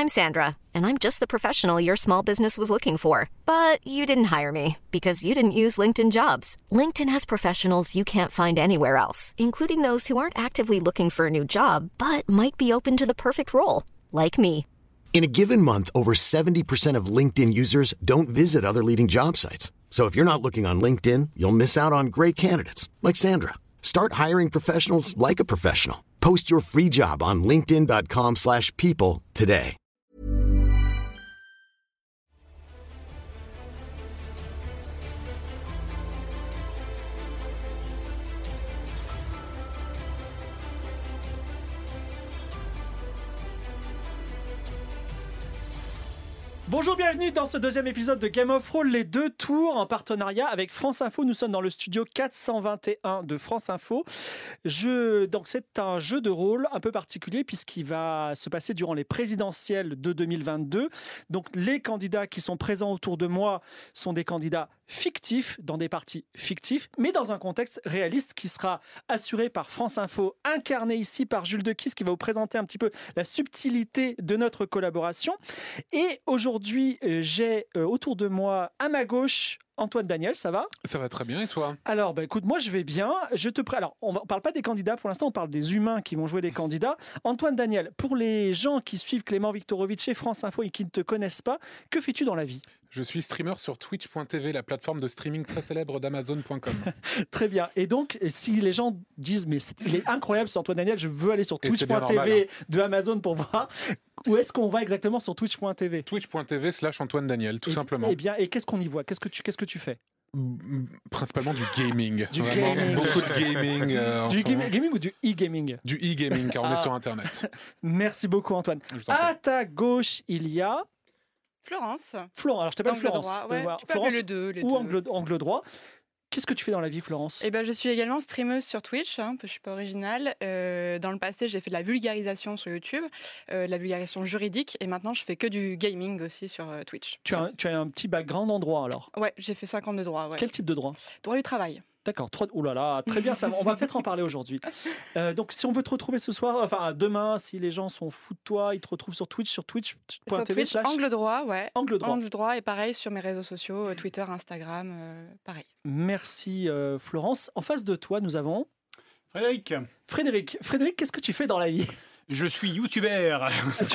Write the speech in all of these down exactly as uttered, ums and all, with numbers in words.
I'm Sandra, and I'm just the professional your small business was looking for. But you didn't hire me because you didn't use LinkedIn Jobs. LinkedIn has professionals you can't find anywhere else, including those who aren't actively looking for a new job, but might be open to the perfect role, like me. In a given month, over seventy percent of LinkedIn users don't visit other leading job sites. So if you're not looking on LinkedIn, you'll miss out on great candidates like Sandra. Start hiring professionals like a professional. Post your free job on linkedin.com slash people today. Bonjour, bienvenue dans ce deuxième épisode de Game of Thrones, les deux tours en partenariat avec France Info. Nous sommes dans le studio quatre cent vingt et un de France Info. Je... Donc c'est un jeu de rôle un peu particulier puisqu'il va se passer durant les présidentielles de deux mille vingt-deux. Donc les candidats qui sont présents autour de moi sont des candidats fictifs, dans des partis fictifs, mais dans un contexte réaliste qui sera assuré par France Info, incarné ici par Jules Dequisse qui va vous présenter un petit peu la subtilité de notre collaboration. Et aujourd'hui, j'ai autour de moi, à ma gauche, Antoine Daniel, ça va ? Ça va très bien, et toi ? Alors, bah, écoute, moi je vais bien. Je te pré... Alors, on ne parle pas des candidats pour l'instant, on parle des humains qui vont jouer les candidats. Antoine Daniel, pour les gens qui suivent Clément Viktorovitch et France Info et qui ne te connaissent pas, que fais-tu dans la vie ? Je suis streamer sur Twitch point t v, la plateforme de streaming très célèbre d'Amazon point com. Très bien. Et donc, si les gens disent, mais c'est, il est incroyable ce Antoine Daniel, je veux aller sur Twitch point t v normal, hein. de Amazon pour voir, où est-ce qu'on va exactement sur Twitch point t v ? Twitch point t v slash Antoine Daniel, tout et, simplement. Et bien, et qu'est-ce qu'on y voit ? Qu'est-ce que tu, qu'est-ce que tu fais ? Principalement du gaming. Du Vraiment, gaming. beaucoup de gaming. Euh, en du ce game, moment. gaming ou du e-gaming ? Du e-gaming, car on Ah. est sur Internet. Merci beaucoup, Antoine. Je vous en prie. À ta gauche, il y a Florence. Florence. Alors, je t'appelle Angle Florence. droit, ouais, Voilà. tu peux Florence appeler le deux, les ou deux. angle, angle droit. Qu'est-ce que tu fais dans la vie, Florence ? Eh ben, je suis également streameuse sur Twitch, hein, je ne suis pas originale. Euh, dans le passé, j'ai fait de la vulgarisation sur YouTube, euh, de la vulgarisation juridique, et maintenant, je fais que du gaming aussi sur euh, Twitch. tu as, un, tu as un petit background en droit, alors ? Ouais, j'ai fait cinq ans de droit. Ouais. Quel type de droit ? Droit du travail. D'accord, trois... Ouh là là, très bien, ça, on va peut-être en parler aujourd'hui. Euh, donc, si on veut te retrouver ce soir, enfin demain, si les gens sont fous de toi, ils te retrouvent sur Twitch, sur twitch point Sur t v Twitch, slash angle droit, ouais. angle droit. Angle droit, et pareil sur mes réseaux sociaux, euh, Twitter, Instagram, euh, pareil. Merci euh, Florence. En face de toi, nous avons Frédéric, Frédéric. Frédéric, qu'est-ce que tu fais dans la vie ? je suis youtubeur.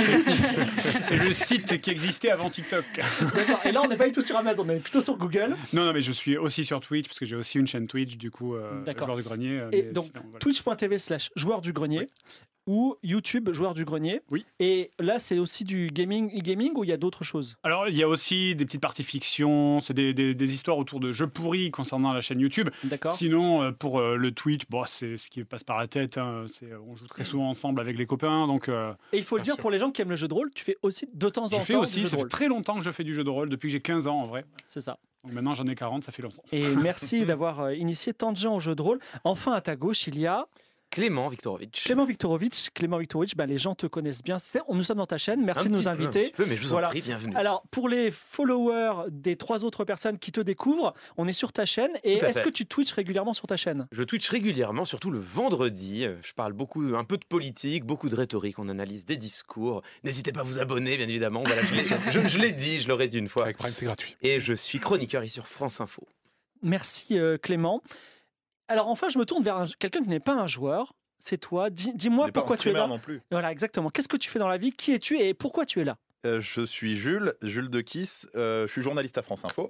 C'est le site qui existait avant TikTok. D'accord, et là, on n'est pas du tout sur Amazon, on est plutôt sur Google. Non, non, mais je suis aussi sur Twitch parce que j'ai aussi une chaîne Twitch, du coup, euh, D'accord. joueur du grenier. euh, Et mais donc, sinon, voilà. twitch point t v slash joueur du grenier. Oui. Ou YouTube joueur du grenier. Oui. Et là, c'est aussi du gaming, e-gaming ou il y a d'autres choses ? Alors, il y a aussi des petites parties fiction, c'est des, des, des histoires autour de jeux pourris concernant la chaîne YouTube. D'accord. Sinon, euh, pour euh, le Twitch, bon, c'est ce qui passe par la tête. Hein, c'est, on joue très souvent ensemble avec les copains, donc. Euh, Et il faut le Bien dire, sûr. pour les gens qui aiment le jeu de rôle, tu fais aussi de temps en je temps fais aussi, du jeu ça de fait rôle. très longtemps que je fais du jeu de rôle, depuis que j'ai quinze ans en vrai. C'est ça. Donc maintenant j'en ai quarante, ça fait longtemps. Et merci d'avoir euh, initié tant de gens au jeu de rôle. Enfin, à ta gauche, il y a Clément Viktorovitch. Clément Viktorovitch. Clément Viktorovitch, bah, les gens te connaissent bien. C'est- Nous sommes dans ta chaîne. Merci Un de nous petit peu, inviter. un petit peu, mais je vous Voilà. en prie, bienvenue. Alors, pour les followers des trois autres personnes qui te découvrent, on est sur ta chaîne. Et Tout à est-ce fait. que tu twitches régulièrement sur ta chaîne ? Je twitch régulièrement, surtout le vendredi. Je parle beaucoup, un peu de politique, beaucoup de rhétorique. On analyse des discours. N'hésitez pas à vous abonner, bien évidemment. Voilà, je, l'ai, je- je l'ai dit, je l'aurais dit une fois. Avec Prime, c'est gratuit. Et je suis chroniqueur ici sur France Info. Merci euh, Clément. Alors enfin, je me tourne vers un- quelqu'un qui n'est pas un joueur. C'est toi. Dis- Dis-moi pourquoi tu es là. non plus. Voilà, exactement. Qu'est-ce que tu fais dans la vie ? Qui es-tu et pourquoi tu es là ? Euh, je suis Jules, Jules Dequisse, euh, je suis journaliste à France Info.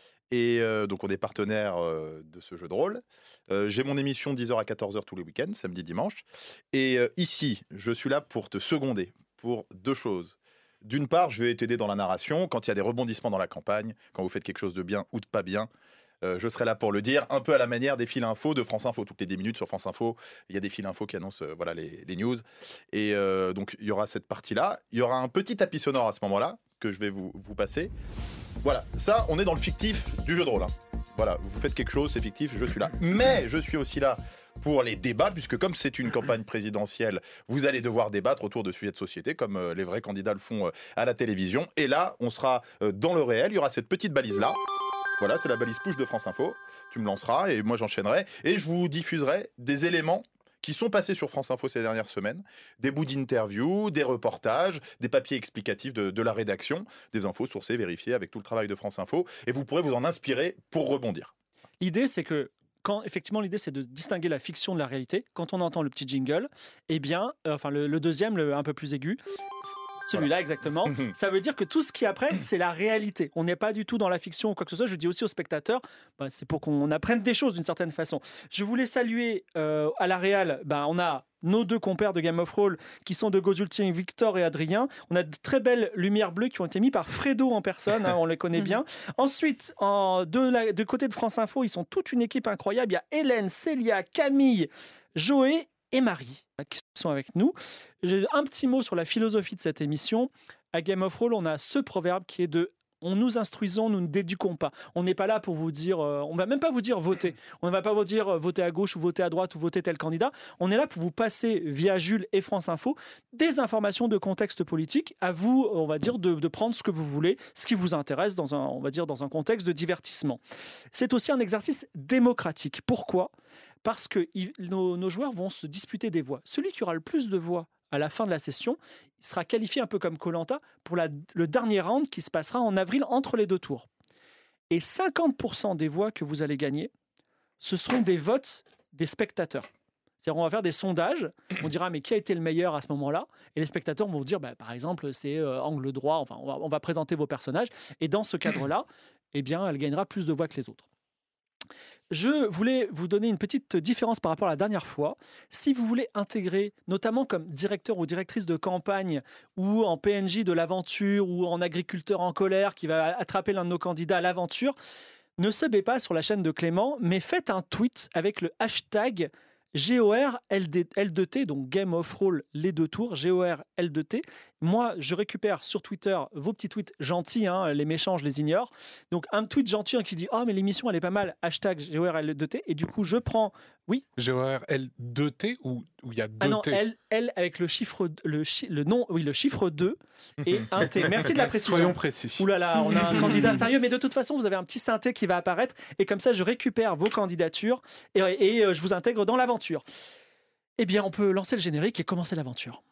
Et euh, donc on est partenaire euh, de ce jeu de rôle. Euh, j'ai mon émission dix heures à quatorze heures tous les week-ends, samedi, dimanche. Et euh, ici, je suis là pour te seconder, pour deux choses. D'une part, je vais t'aider dans la narration, quand il y a des rebondissements dans la campagne, quand vous faites quelque chose de bien ou de pas bien. Euh, je serai là pour le dire, un peu à la manière des fils info de France Info. Toutes les dix minutes sur France Info, il y a des fils info qui annoncent euh, voilà, les, les news. Et euh, donc, il y aura cette partie-là. Il y aura un petit tapis sonore à ce moment-là que je vais vous, vous passer. Voilà, ça, on est dans le fictif du jeu de rôle. Hein. Voilà, vous faites quelque chose, c'est fictif, je suis là. Mais je suis aussi là pour les débats, puisque comme c'est une campagne présidentielle, vous allez devoir débattre autour de sujets de société, comme euh, les vrais candidats le font euh, à la télévision. Et là, on sera euh, dans le réel, il y aura cette petite balise-là. Voilà, c'est la balise push de France Info. Tu me lanceras et moi j'enchaînerai. Et je vous diffuserai des éléments qui sont passés sur France Info ces dernières semaines. Des bouts d'interviews, des reportages, des papiers explicatifs de, de la rédaction, des infos sourcées, vérifiées avec tout le travail de France Info. Et vous pourrez vous en inspirer pour rebondir. L'idée, c'est que quand effectivement l'idée c'est de distinguer la fiction de la réalité, quand on entend le petit jingle, eh bien, euh, enfin le, le deuxième, le un peu plus aigu, celui-là voilà. exactement, ça veut dire que tout ce qui est après, c'est la réalité. On n'est pas du tout dans la fiction ou quoi que ce soit. Je dis aussi aux spectateurs, bah, c'est pour qu'on apprenne des choses d'une certaine façon. Je voulais saluer euh, à la Réal, bah, on a nos deux compères de Game of Roll qui sont de Gozulti, Victor et Adrien. On a de très belles lumières bleues qui ont été mises par Fredo en personne, hein, on les connaît bien. Ensuite, en, de, la, de côté de France Info, ils sont toute une équipe incroyable. Il y a Hélène, Célia, Camille, Joé et Marie qui sont avec nous. J'ai un petit mot sur la philosophie de cette émission. À Game of Roll, on a ce proverbe qui est de on nous instruisons, nous ne déduquons pas. On n'est pas là pour vous dire, euh, on ne va même pas vous dire voter. On ne va pas vous dire euh, voter à gauche ou voter à droite ou voter tel candidat. On est là pour vous passer via Jules et France Info des informations de contexte politique. À vous, on va dire, de, de prendre ce que vous voulez, ce qui vous intéresse dans un, on va dire, dans un contexte de divertissement. C'est aussi un exercice démocratique. Pourquoi ? Parce que il, nos, nos joueurs vont se disputer des voix. Celui qui aura le plus de voix à la fin de la session, il sera qualifié un peu comme Koh-Lanta pour la, le dernier round qui se passera en avril entre les deux tours. Et cinquante pour cent des voix que vous allez gagner, ce seront des votes des spectateurs. C'est-à-dire on va faire des sondages, on dira mais qui a été le meilleur à ce moment-là ? Et les spectateurs vont vous dire bah, par exemple c'est euh, angle droit, enfin on va, on va présenter vos personnages. Et dans ce cadre-là, eh bien, elle gagnera plus de voix que les autres. Je voulais vous donner une petite différence par rapport à la dernière fois. Si vous voulez intégrer, notamment comme directeur ou directrice de campagne ou en P N J de l'aventure ou en agriculteur en colère qui va attraper l'un de nos candidats à l'aventure, ne subez pas sur la chaîne de Clément, mais faites un tweet avec le hashtag G O R L deux T, donc Game of Roll les deux tours, G O R L deux T. Moi, je récupère sur Twitter vos petits tweets gentils, hein, les méchants, je les ignore. Donc, un tweet gentil hein, qui dit « Ah, oh, mais l'émission, elle est pas mal, hashtag G O R L deux T ». Et du coup, je prends... Oui G O R L deux T ou il y a deux T ? Ah non, L, L avec le chiffre, le, chi, le nom, oui, le chiffre deux et un T. Merci de la précision. Soyons précis. Ouh là là, on a un candidat sérieux, mais de toute façon, vous avez un petit synthé qui va apparaître. Et comme ça, je récupère vos candidatures et, et, et je vous intègre dans l'aventure. Eh bien, on peut lancer le générique et commencer l'aventure.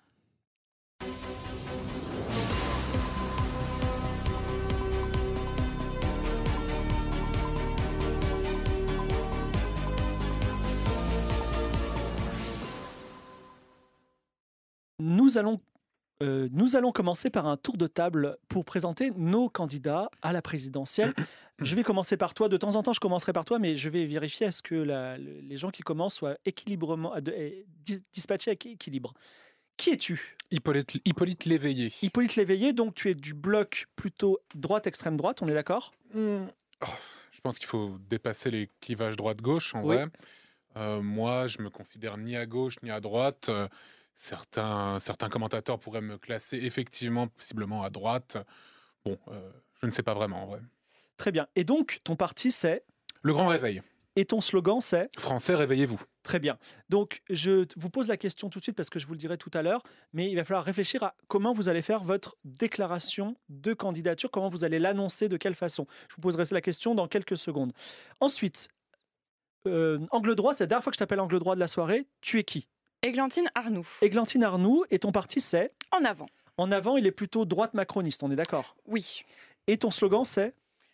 Nous allons, euh, nous allons commencer par un tour de table pour présenter nos candidats à la présidentielle. Je vais commencer par toi. De temps en temps, je commencerai par toi, mais je vais vérifier à ce que la, les gens qui commencent soient équilibrement, de, dis, dispatchés avec équilibre. Qui es-tu ? Hippolyte, Hippolyte Léveillé. Hippolyte Léveillé, donc tu es du bloc plutôt droite-extrême droite, on est d'accord ? mmh. oh, Je pense qu'il faut dépasser les clivages droite-gauche, en oui. vrai. Euh, moi, je me considère ni à gauche ni à droite. Euh, Certains, certains commentateurs pourraient me classer effectivement, possiblement à droite. Bon, euh, je ne sais pas vraiment en vrai. Très bien. Et donc, ton parti, c'est ? Le Grand Réveil. Et ton slogan, c'est ? Français, réveillez-vous. Très bien. Donc, je vous pose la question tout de suite parce que je vous le dirai tout à l'heure, mais il va falloir réfléchir à comment vous allez faire votre déclaration de candidature, comment vous allez l'annoncer, de quelle façon. Je vous poserai la question dans quelques secondes. Ensuite, euh, angle droit, c'est la dernière fois que je t'appelle angle droit de la soirée. Tu es qui ? Églantine Arnoux. Églantine Arnoux, et ton parti c'est ? En avant. En avant, il est plutôt droite macroniste, on est d'accord ? Oui. Et ton slogan c'est ?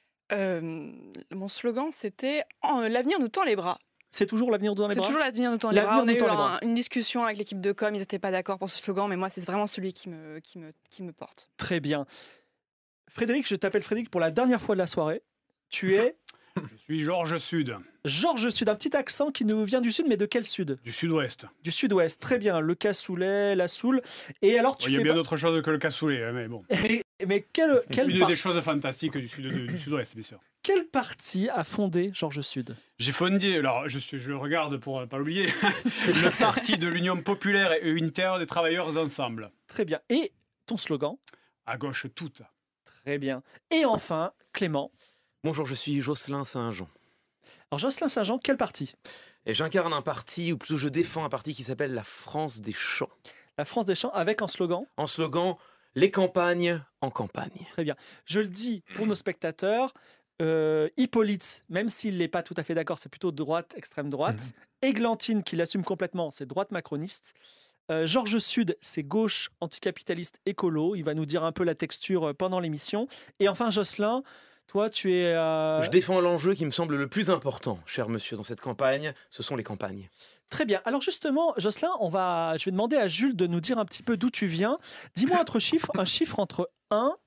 euh, Mon slogan c'était « L'avenir nous tend les bras ». C'est toujours l'avenir nous tend les bras ? C'est toujours l'avenir nous tend les bras. On a eu un, une discussion avec l'équipe de com, ils n'étaient pas d'accord pour ce slogan, mais moi c'est vraiment celui qui me, qui me, qui me porte. Très bien. Frédéric, je t'appelle Frédéric pour la dernière fois de la soirée. Tu es ? Je suis Georges Sud. Georges Sud, un petit accent qui nous vient du sud, mais de quel sud ? Du sud-ouest. Du sud-ouest, très bien. Le cassoulet, la soule. Et alors, tu Il y a fais bien pas... d'autres choses que le cassoulet, mais bon. mais quelle, quelle une part... des choses fantastiques du, sud, du sud-ouest, bien sûr. Quel parti a fondé Georges Sud ? J'ai fondé, alors je, suis, je regarde pour ne pas l'oublier, le parti de l'Union populaire et unitaire des travailleurs ensemble. Très bien. Et ton slogan ? À gauche toute. Très bien. Et enfin, Clément. Bonjour, je suis Jocelyn Saint-Jean. Alors Jocelyn Saint-Jean, quel parti ? Et j'incarne un parti, ou plutôt je défends un parti qui s'appelle la France des champs. La France des champs, avec un slogan ? En slogan, les campagnes en campagne. Très bien. Je le dis pour nos spectateurs, Euh, Hippolyte, même s'il n'est pas tout à fait d'accord, c'est plutôt droite, extrême droite. Mmh. Églantine, qui l'assume complètement, c'est droite macroniste. Euh, Georges Sud, c'est gauche, anticapitaliste, écolo. Il va nous dire un peu la texture pendant l'émission. Et enfin, Jocelyn, toi, tu es... Euh... Je défends l'enjeu qui me semble le plus important, cher monsieur, dans cette campagne, ce sont les campagnes. Très bien. Alors justement, Jocelyn, on va... je vais demander à Jules de nous dire un petit peu d'où tu viens. Dis-moi un chiffre, un chiffre entre un,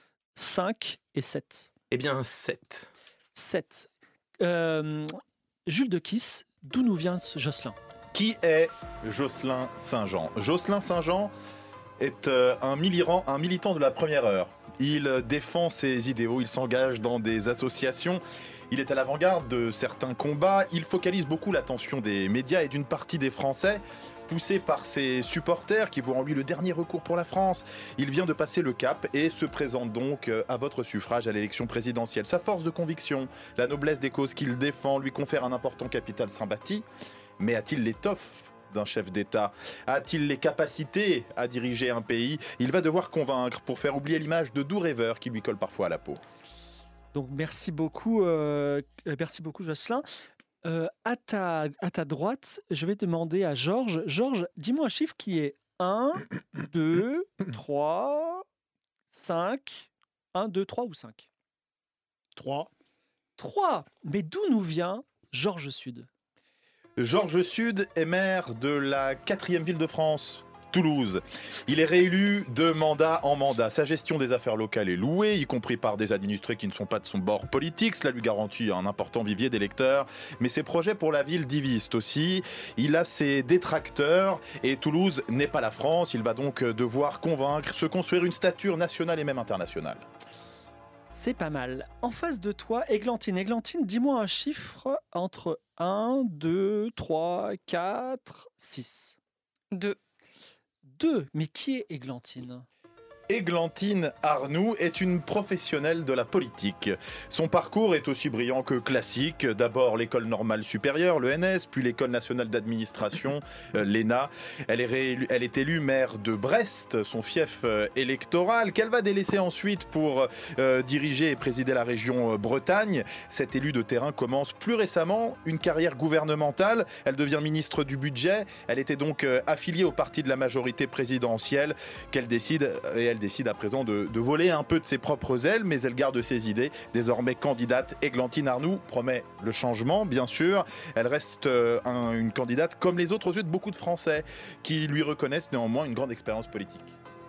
cinq et sept. Eh bien, sept. sept. Euh, Jules de Kiss, d'où nous vient ce Jocelyn ? Qui est Jocelyn Saint-Jean ? Jocelyn Saint-Jean est euh, un, militant, un militant de la première heure. Il défend ses idéaux, il s'engage dans des associations, il est à l'avant-garde de certains combats, il focalise beaucoup l'attention des médias et d'une partie des Français. Poussé par ses supporters qui voient en lui le dernier recours pour la France, il vient de passer le cap et se présente donc à votre suffrage à l'élection présidentielle. Sa force de conviction, la noblesse des causes qu'il défend lui confère un important capital sympathie. Mais a-t-il l'étoffe d'un chef d'État ? A-t-il les capacités à diriger un pays ? Il va devoir convaincre pour faire oublier l'image de doux rêveur qui lui colle parfois à la peau. Donc merci beaucoup, euh, merci beaucoup Jocelyn. Euh, à, ta, à ta droite, je vais demander à Georges. Georges, dis-moi un chiffre qui est un, deux, trois, cinq. un, deux, trois ou cinq ? trois. trois. Mais d'où nous vient Georges Sud ? Georges Sud est maire de la quatrième ville de France, Toulouse. Il est réélu de mandat en mandat. Sa gestion des affaires locales est louée, y compris par des administrés qui ne sont pas de son bord politique. Cela lui garantit un important vivier d'électeurs. Mais ses projets pour la ville divisent aussi. Il a ses détracteurs et Toulouse n'est pas la France. Il va donc devoir convaincre, se construire une stature nationale et même internationale. C'est pas mal. En face de toi, Églantine. Églantine, dis-moi un chiffre entre un, deux, trois, quatre, six. deux. deux. Mais qui est Églantine ? Églantine Arnoux est une professionnelle de la politique. Son parcours est aussi brillant que classique. D'abord l'école normale supérieure, l'E N S, puis l'école nationale d'administration, euh, l'E N A. Elle est, réélue, elle est élue maire de Brest, son fief euh, électoral, qu'elle va délaisser ensuite pour euh, diriger et présider la région euh, Bretagne. Cette élue de terrain commence plus récemment une carrière gouvernementale. Elle devient ministre du budget. Elle était donc euh, affiliée au parti de la majorité présidentielle qu'elle décide, et elle décide à présent de, de voler un peu de ses propres ailes, mais elle garde ses idées. Désormais candidate, Églantine Arnoux promet le changement, bien sûr. Elle reste euh, un, une candidate comme les autres aux yeux de beaucoup de Français qui lui reconnaissent néanmoins une grande expérience politique.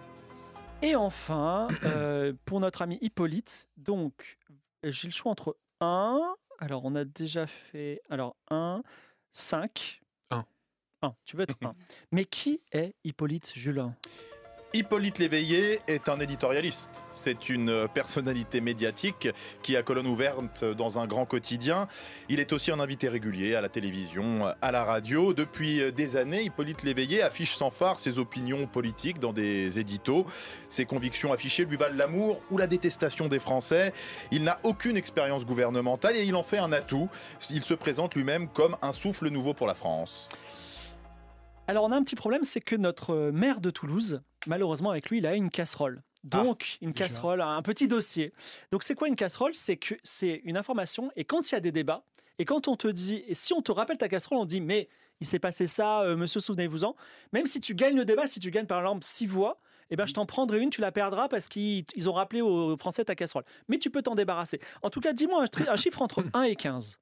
Et enfin, euh, pour notre ami Hippolyte, donc j'ai le choix entre un, alors on a déjà fait, alors un, cinq. un. un, tu veux être un. Mais qui est Hippolyte Julin ? Hippolyte Léveillé est un éditorialiste. C'est une personnalité médiatique qui a colonne ouverte dans un grand quotidien. Il est aussi un invité régulier à la télévision, à la radio. Depuis des années, Hippolyte Léveillé affiche sans phare ses opinions politiques dans des éditos. Ses convictions affichées lui valent l'amour ou la détestation des Français. Il n'a aucune expérience gouvernementale et il en fait un atout. Il se présente lui-même comme un souffle nouveau pour la France. Alors on a un petit problème, c'est que notre maire de Toulouse, malheureusement avec lui, il a une casserole. Donc, ah, une casserole, déjà. Un petit dossier. Donc, c'est quoi une casserole ? C'est que c'est une information, et quand il y a des débats, et quand on te dit, et si on te rappelle ta casserole, on dit, mais il s'est passé ça, euh, monsieur, souvenez-vous-en. Même si tu gagnes le débat, si tu gagnes par exemple six voix, eh ben, je t'en prendrai une, tu la perdras parce qu'ils ils ont rappelé aux Français ta casserole. Mais tu peux t'en débarrasser. En tout cas, dis-moi un, tri- un chiffre entre un et quinze.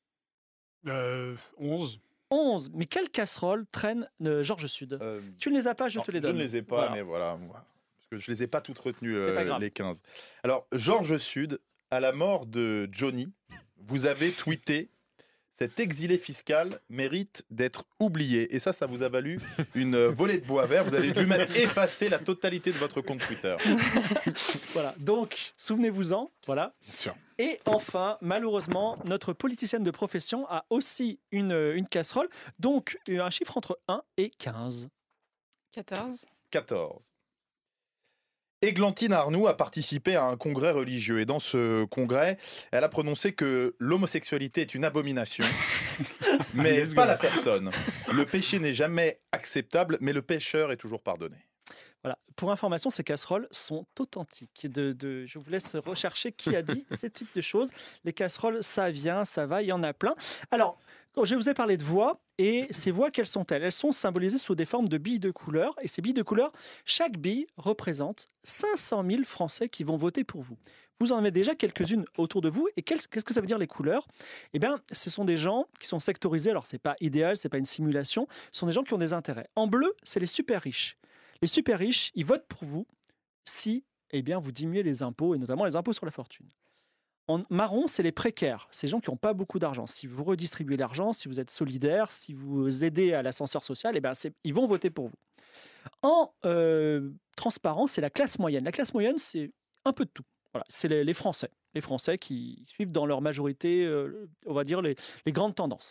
Euh, onze. onze. Mais quelle casserole traîne euh, Georges Sud ? euh, Tu ne les as pas, je non, te les je donne. Je ne les ai pas, voilà. mais voilà. Parce que je ne les ai pas toutes retenues, euh, les quinze. Alors, Georges Sud, à la mort de Johnny, vous avez tweeté « Cet exilé fiscal mérite d'être oublié ». Et ça, ça vous a valu une volée de bois vert. Vous avez dû même effacer la totalité de votre compte Twitter. Voilà, donc, souvenez-vous-en. Voilà. Bien sûr. Et enfin, malheureusement, notre politicienne de profession a aussi une, une casserole. Donc, un chiffre entre un et quinze. quatorze. quatorze. Églantine Arnoux a participé à un congrès religieux et dans ce congrès, elle a prononcé que l'homosexualité est une abomination, mais pas la personne. Le péché n'est jamais acceptable, mais le pécheur est toujours pardonné. Voilà. Pour information, ces casseroles sont authentiques. De, de, je vous laisse rechercher qui a dit ce type de choses. Les casseroles, ça vient, ça va, il y en a plein. Alors, je vous ai parlé de voix, et ces voix, quelles sont-elles? Elles sont symbolisées sous des formes de billes de couleur, et ces billes de couleur, chaque bille représente cinq cent mille Français qui vont voter pour vous. Vous en avez déjà quelques-unes autour de vous, et qu'est-ce que ça veut dire les couleurs? Eh bien, ce sont des gens qui sont sectorisés, alors c'est pas idéal, c'est pas une simulation, ce sont des gens qui ont des intérêts. En bleu, c'est les super riches. Les super riches, ils votent pour vous si, eh bien, vous diminuez les impôts, et notamment les impôts sur la fortune. En marron, c'est les précaires, ces gens qui n'ont pas beaucoup d'argent. Si vous redistribuez l'argent, si vous êtes solidaire, si vous aidez à l'ascenseur social, eh bien, ils vont voter pour vous. En euh, transparent, c'est la classe moyenne. La classe moyenne, c'est un peu de tout. Voilà, c'est les, les Français, les Français qui suivent dans leur majorité, euh, on va dire, les, les grandes tendances.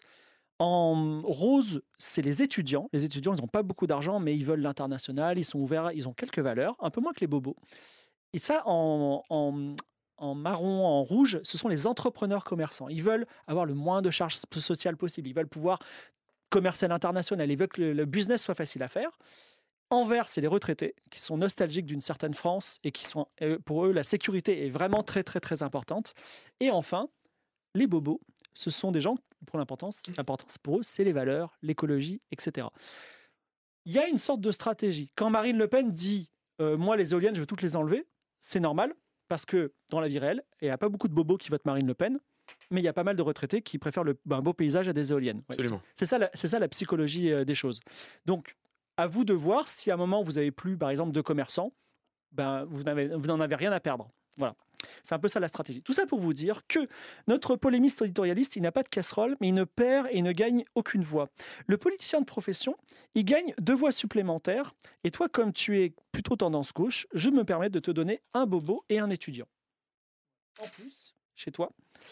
En rose, c'est les étudiants. Les étudiants, ils n'ont pas beaucoup d'argent, mais ils veulent l'international, ils sont ouverts, ils ont quelques valeurs, un peu moins que les bobos. Et ça, en, en, en marron, en rouge, ce sont les entrepreneurs commerçants. Ils veulent avoir le moins de charges sociales possible. Ils veulent pouvoir commercer à l'international. Ils veulent que le, le business soit facile à faire. En vert, c'est les retraités qui sont nostalgiques d'une certaine France et qui sont, pour eux, la sécurité est vraiment très, très, très importante. Et enfin, les bobos, ce sont des gens, pour l'importance, l'importance pour eux, c'est les valeurs, l'écologie, et cetera. Il y a une sorte de stratégie. Quand Marine Le Pen dit euh, « moi, les éoliennes, je veux toutes les enlever », c'est normal, parce que dans la vie réelle, il n'y a pas beaucoup de bobos qui votent Marine Le Pen, mais il y a pas mal de retraités qui préfèrent le, ben, un beau paysage à des éoliennes. Ouais, Absolument. C'est, c'est, ça la, c'est ça la psychologie euh, des choses. Donc, à vous de voir si à un moment, vous n'avez plus, par exemple, de commerçants, ben, vous, n'avez, vous n'en avez rien à perdre. Voilà. C'est un peu ça la stratégie. Tout ça pour vous dire que notre polémiste éditorialiste, il n'a pas de casserole, mais il ne perd et il ne gagne aucune voix. Le politicien de profession, il gagne deux voix supplémentaires. Et toi, comme tu es plutôt tendance gauche, je me permets de te donner un bobo et un étudiant. En plus, chez toi.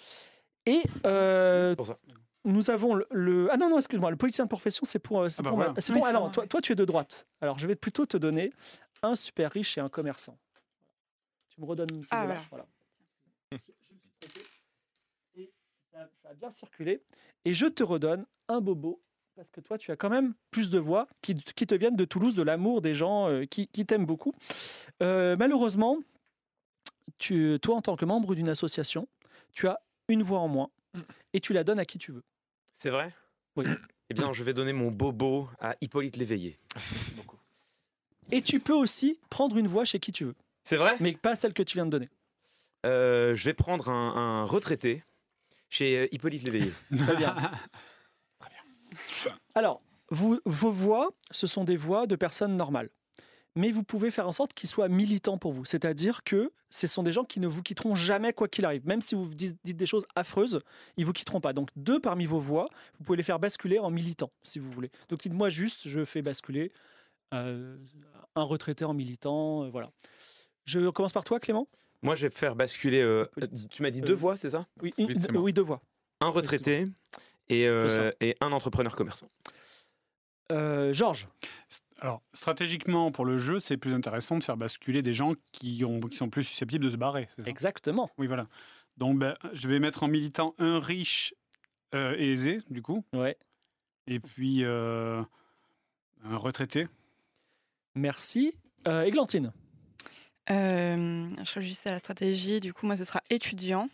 Et euh, C'est pour ça. nous avons le, le... Ah non, non, excuse-moi, le politicien de profession, c'est pour... C'est Ah bah pour, voilà. c'est Oui, pour... c'est Ah non, moi, toi, ouais. toi, tu es de droite. Alors, je vais plutôt te donner un super riche et un commerçant. Tu me redonnes celui-là. Ah, voilà. Voilà. Je, je me suis trompé. Et ça, ça a bien circulé. Et je te redonne un bobo, parce que toi, tu as quand même plus de voix qui, qui te viennent de Toulouse, de l'amour des gens euh, qui, qui t'aiment beaucoup. Euh, malheureusement, tu, toi, en tant que membre d'une association, tu as une voix en moins et tu la donnes à qui tu veux. C'est vrai? Oui. Eh bien, je vais donner mon bobo à Hippolyte Léveillé. Merci beaucoup. Et tu peux aussi prendre une voix chez qui tu veux, C'est vrai? mais pas celle que tu viens de donner. Euh, je vais prendre un, un retraité chez euh, Hippolyte Léveillé. Très bien. Alors, vous, vos voix, ce sont des voix de personnes normales. Mais vous pouvez faire en sorte qu'ils soient militants pour vous. C'est-à-dire que ce sont des gens qui ne vous quitteront jamais quoi qu'il arrive. Même si vous dites, dites des choses affreuses, ils ne vous quitteront pas. Donc deux parmi vos voix, vous pouvez les faire basculer en militants, si vous voulez. Donc dites-moi juste, je fais basculer euh, un retraité en militant. Euh, voilà. Je commence par toi, Clément. Moi, je vais faire basculer. euh, Hippolyte. tu m'as dit Euh, deux voix, c'est ça? Oui, une- Oui, c'est deux- moi. oui deux voix. Un retraité et, euh, C'est ça. et un entrepreneur commerçant. Euh, Georges. Alors, stratégiquement, pour le jeu, c'est plus intéressant de faire basculer des gens qui, ont, qui sont plus susceptibles de se barrer. c'est ça? Exactement. Oui, voilà. Donc, ben, je vais mettre en militant un riche euh, et aisé, du coup, Ouais. et puis euh, un retraité. Merci. Euh, Églantine. Euh, je réfléchissais à la stratégie. Du coup, moi, ce sera étudiant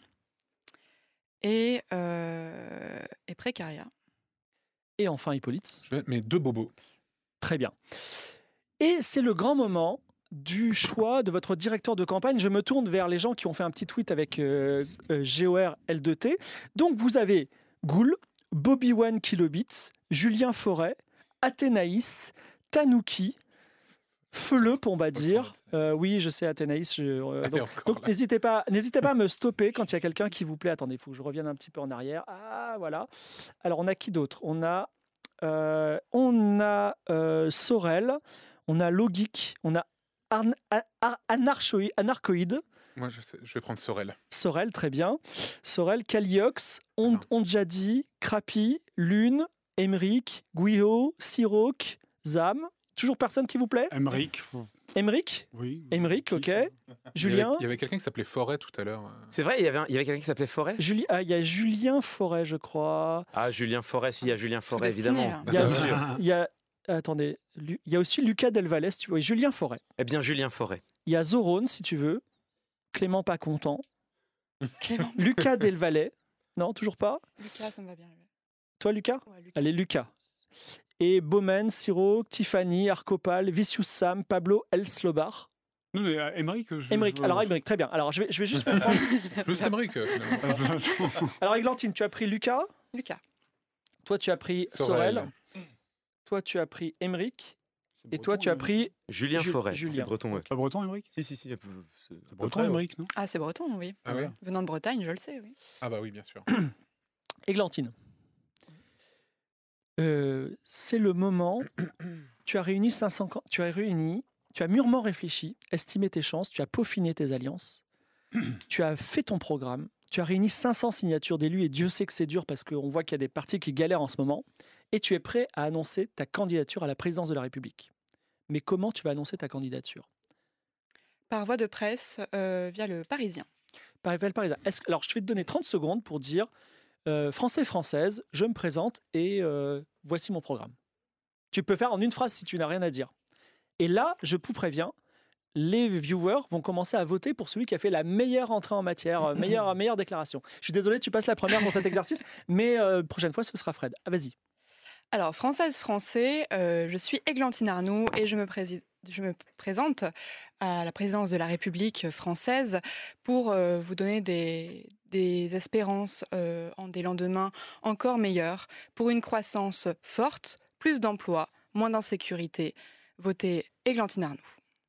et, euh, et précaria. Et enfin Hippolyte. Je vais mettre mes deux bobos. Très bien. Et c'est le grand moment du choix de votre directeur de campagne. Je me tourne vers les gens qui ont fait un petit tweet avec euh, euh, G O R L deux T. Donc vous avez Goul, Bobby One Kilobit, Julien Forêt, Athénaïs, Tanouki, Feuleup, on va dire. Euh, oui, je sais, Athénaïs. Je, euh, Allez, donc encore, donc là. n'hésitez pas, n'hésitez pas à me stopper quand il y a quelqu'un qui vous plaît. Attendez, il faut que je revienne un petit peu en arrière. Ah, voilà. Alors, on a qui d'autre? On a, euh, on a euh, Sorel, on a Logic, on a Arn- Ar- Ar- Anarchoï- Anarchoïde. Moi, je, sais- je vais prendre Sorel. Sorel, très bien. Sorel, Caliox, On- Ah. Onjadi, Crapi, Lune, Emeric, Guillaume, Siroc, Zam. Toujours personne qui vous plaît? Emmerich, faut- Emeric? oui. Emeric, ok. Il y avait- Julien? Il y avait quelqu'un qui s'appelait Forêt tout à l'heure. euh. C'est vrai, il y avait, un- il y avait quelqu'un qui s'appelait Forêt? Juli- ah, il y a Julien Forêt, je crois. Ah, Julien Forêt, s'il y a Julien Forêt, Prédestiné, évidemment. là. Il y a, Bien sûr. il y a attendez, Lu- il y a aussi Lucas Delvalès, tu vois, et Julien Forêt. Eh bien, Julien Forêt. Il y a Zorone, si tu veux. Clément pas content. Clément. Lucas Delvalais. Non, toujours pas. Lucas, ça me va bien. lui. Toi, Lucas Ouais, Lucas. Allez, Lucas. Et Bowman, Siro, Tiffany, Arcopal, Vicious Sam, Pablo Elslobar. Non, mais euh, Émeric. je- Émeric. je- Alors, Émeric, très bien. Alors, je vais, je vais juste comprendre. Juste Émeric, euh, finalement. Alors, Églantine, tu as pris Lucas. Lucas. Toi, tu as pris Sorel. Sorel. Toi, tu as pris Émeric. C'est Et toi, breton, tu as euh, pris. Julien Ju- Forêt. Julien. C'est breton, ouais. C'est pas breton, Émeric? Si, si, si. C'est C'est breton, Émeric, non? Ah, c'est breton, oui. Ah oui Venant de Bretagne, je le sais, oui. Ah bah oui, bien sûr. Églantine. Euh, c'est le moment. Tu as réuni cinq cents. can- Tu as réuni. Tu as mûrement réfléchi, estimé tes chances, tu as peaufiné tes alliances, tu as fait ton programme, tu as réuni cinq cents signatures d'élus et Dieu sait que c'est dur parce qu'on voit qu'il y a des partis qui galèrent en ce moment, et tu es prêt à annoncer ta candidature à la présidence de la République. Mais comment tu vas annoncer ta candidature? Par voie de presse, euh, via le Parisien. Par Val Parisien. Est-ce que- Alors, je vais te donner trente secondes pour dire euh, Français, Française, je me présente et euh, voici mon programme. Tu peux faire en une phrase si tu n'as rien à dire. Et là, je vous préviens, les viewers vont commencer à voter pour celui qui a fait la meilleure entrée en matière, euh, meilleure, meilleure déclaration. Je suis désolé, tu passes la première pour cet exercice, mais euh, prochaine fois, ce sera Fred. Ah, vas-y. Alors, Française, Français, euh, je suis Églantine Arnoux et je me, prési- je me présente à la présidence de la République française pour euh, vous donner des, des espérances euh, en des lendemains encore meilleurs, pour une croissance forte, plus d'emplois, moins d'insécurité. Votez Églantine Arnoux.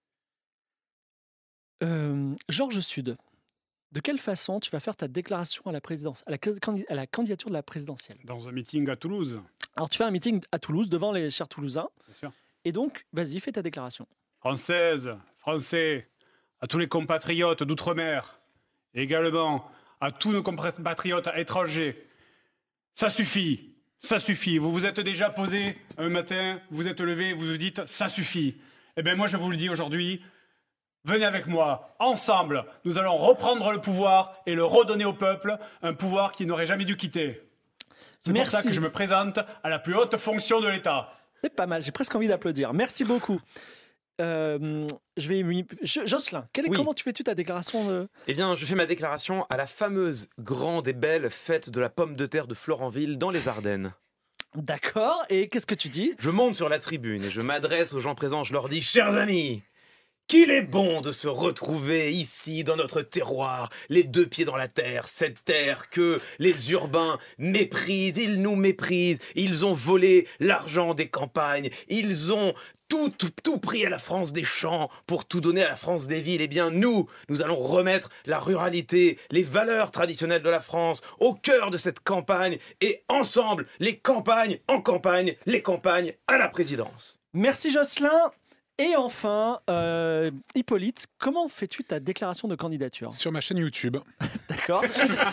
Euh, Georges Sud, de quelle façon tu vas faire ta déclaration à la présidence, à la, candi- à la candidature de la présidentielle? Dans un meeting à Toulouse, Alors, tu fais un meeting à Toulouse devant les chers Toulousains, bien sûr. et donc, vas-y, fais ta déclaration. Française, Français, à tous les compatriotes d'outre-mer, et également à tous nos compatriotes étrangers, ça suffit, ça suffit. Vous vous êtes déjà posé un matin, vous vous êtes levé, vous vous dites ça suffit. Eh bien moi je vous le dis aujourd'hui, venez avec moi, ensemble, nous allons reprendre le pouvoir et le redonner au peuple, un pouvoir qui n'aurait jamais dû quitter. C'est pour Merci. ça que je me présente à la plus haute fonction de l'État. C'est pas mal, j'ai presque envie d'applaudir. Merci beaucoup. Euh, je vais lui- Je- Jocelyn, quelle est- Oui. comment tu fais-tu ta déclaration de... Eh bien, je fais ma déclaration à la fameuse, grande et belle fête de la pomme de terre de Florenville dans les Ardennes. D'accord, et qu'est-ce que tu dis? Je monte sur la tribune et je m'adresse aux gens présents. Je leur dis, chers amis, qu'il est bon de se retrouver ici dans notre terroir, les deux pieds dans la terre, cette terre que les urbains méprisent, ils nous méprisent, ils ont volé l'argent des campagnes, ils ont tout, tout, tout pris à la France des champs pour tout donner à la France des villes. Eh bien nous, nous allons remettre la ruralité, les valeurs traditionnelles de la France au cœur de cette campagne et ensemble, les campagnes en campagne, les campagnes à la présidence. Merci Jocelyn. Et enfin, euh, Hippolyte, comment fais-tu ta déclaration de candidature? Sur ma chaîne YouTube. D'accord.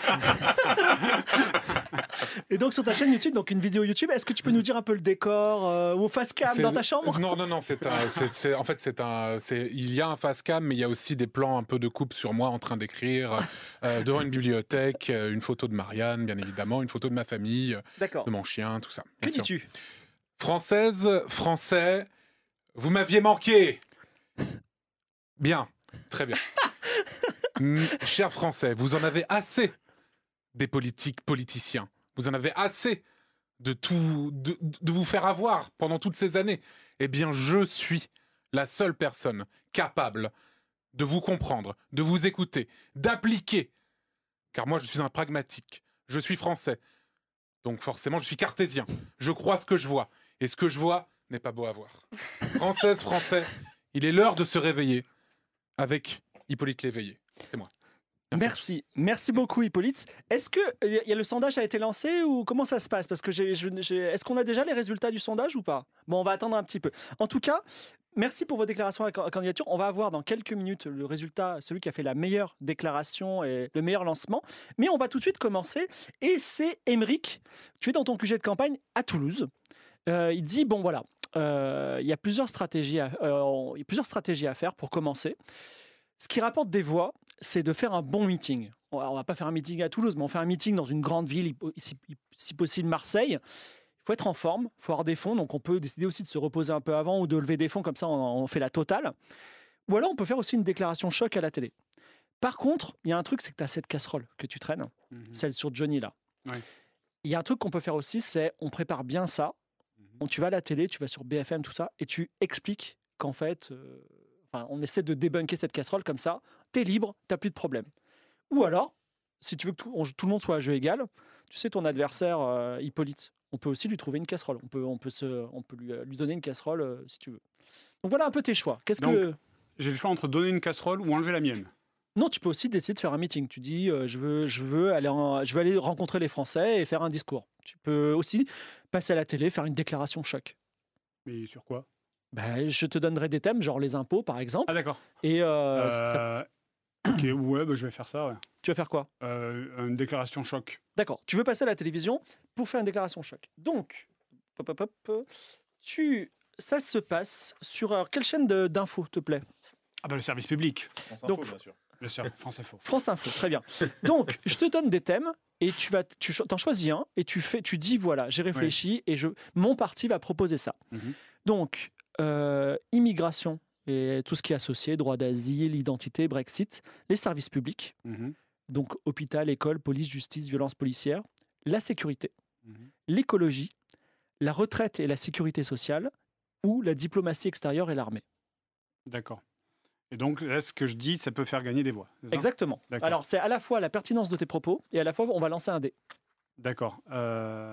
Et donc sur ta chaîne YouTube, donc une vidéo YouTube, est-ce que tu peux nous dire un peu le décor euh, ou face cam C'est- dans ta chambre? Non, non, non. C'est un, c'est- c'est- en fait, c'est un, c'est, il y a un face cam, mais il y a aussi des plans un peu de coupe sur moi en train d'écrire euh, devant une bibliothèque, euh, une photo de Marianne, bien évidemment, une photo de ma famille, euh, D'accord. de mon chien, tout ça. Que bien sûr. dis-tu? Française, Français, vous m'aviez manqué. Bien, très bien. Mm, Chers Français, vous en avez assez des politiques politiciens. Vous en avez assez de tout, de, de vous faire avoir pendant toutes ces années. Eh bien, je suis la seule personne capable de vous comprendre, de vous écouter, d'appliquer. Car moi, je suis un pragmatique. Je suis français. Donc forcément, je suis cartésien. Je crois ce que je vois. Et ce que je vois n'est pas beau à voir. Française, Français, il est l'heure de se réveiller avec Hippolyte Léveillé. C'est moi. Merci. Merci beaucoup Hippolyte. Est-ce que euh, y a le sondage a été lancé ou comment ça se passe? Parce que j'ai, je- j'ai- est-ce qu'on a déjà les résultats du sondage ou pas? Bon, on va attendre un petit peu. En tout cas, merci pour vos déclarations à la candidature. On va avoir dans quelques minutes le résultat, celui qui a fait la meilleure déclaration et le meilleur lancement. Mais on va tout de suite commencer. Et c'est Émeric. Tu es dans ton Q G de campagne à Toulouse. Euh, il dit bon voilà, euh, il y a plusieurs stratégies, à, euh, il y a plusieurs stratégies à faire pour commencer. Ce qui rapporte des voix, c'est de faire un bon meeting. On va, on va pas faire un meeting à Toulouse, mais on fait un meeting dans une grande ville, si, si possible Marseille. Il faut être en forme, il faut avoir des fonds, donc on peut décider aussi de se reposer un peu avant ou de lever des fonds, comme ça on, on fait la totale. Ou alors on peut faire aussi une déclaration choc à la télé. Par contre, il y a un truc, c'est que tu as cette casserole que tu traînes, mm-hmm. celle sur Johnny là. Ouais. Il y a un truc qu'on peut faire aussi, c'est on prépare bien ça, mm-hmm. tu vas à la télé, tu vas sur B F M, tout ça, et tu expliques qu'en fait, euh, enfin, on essaie de débunker cette casserole comme ça, tu es libre, tu n'as plus de problème. Ou alors, si tu veux que tout, on, tout le monde soit à jeu égal, tu sais, ton adversaire euh, Hippolyte, on peut aussi lui trouver une casserole. On peut, on peut, se, on peut lui, lui donner une casserole euh, si tu veux. Donc voilà un peu tes choix. Qu'est-ce Donc, que... j'ai le choix entre donner une casserole ou enlever la mienne. Non, tu peux aussi décider de faire un meeting. Tu dis, euh, je, veux, je, veux aller en, je veux aller rencontrer les Français et faire un discours. Tu peux aussi passer à la télé, faire une déclaration choc. Mais sur quoi? Ben, je te donnerai des thèmes, genre les impôts par exemple. Ah d'accord. Et euh, euh, ça... Ok, ouais, bah, je vais faire ça. Ouais. Tu vas faire quoi? euh, Une déclaration choc. D'accord. Tu veux passer à la télévision pour faire une déclaration choc. Donc, hop, hop, hop, tu... ça se passe sur... Alors, quelle chaîne de, d'infos te plaît? Ah bah le service public. France Info, Donc, bien sûr. Le service France Info. France Info, très bien. Donc, je te donne des thèmes et tu vas, tu t'en choisis un et tu fais, tu dis voilà, j'ai réfléchi oui. et je, mon parti va proposer ça. Mm-hmm. Donc, euh, immigration et tout ce qui est associé, droit d'asile, identité, Brexit, les services publics, mm-hmm. donc hôpital, école, police, justice, violence policière, la sécurité, mm-hmm. l'écologie, la retraite et la sécurité sociale ou la diplomatie extérieure et l'armée. D'accord. Et donc, là, ce que je dis, ça peut faire gagner des voix. Exactement. D'accord. Alors, c'est à la fois la pertinence de tes propos et à la fois, on va lancer un dé. D'accord. Euh...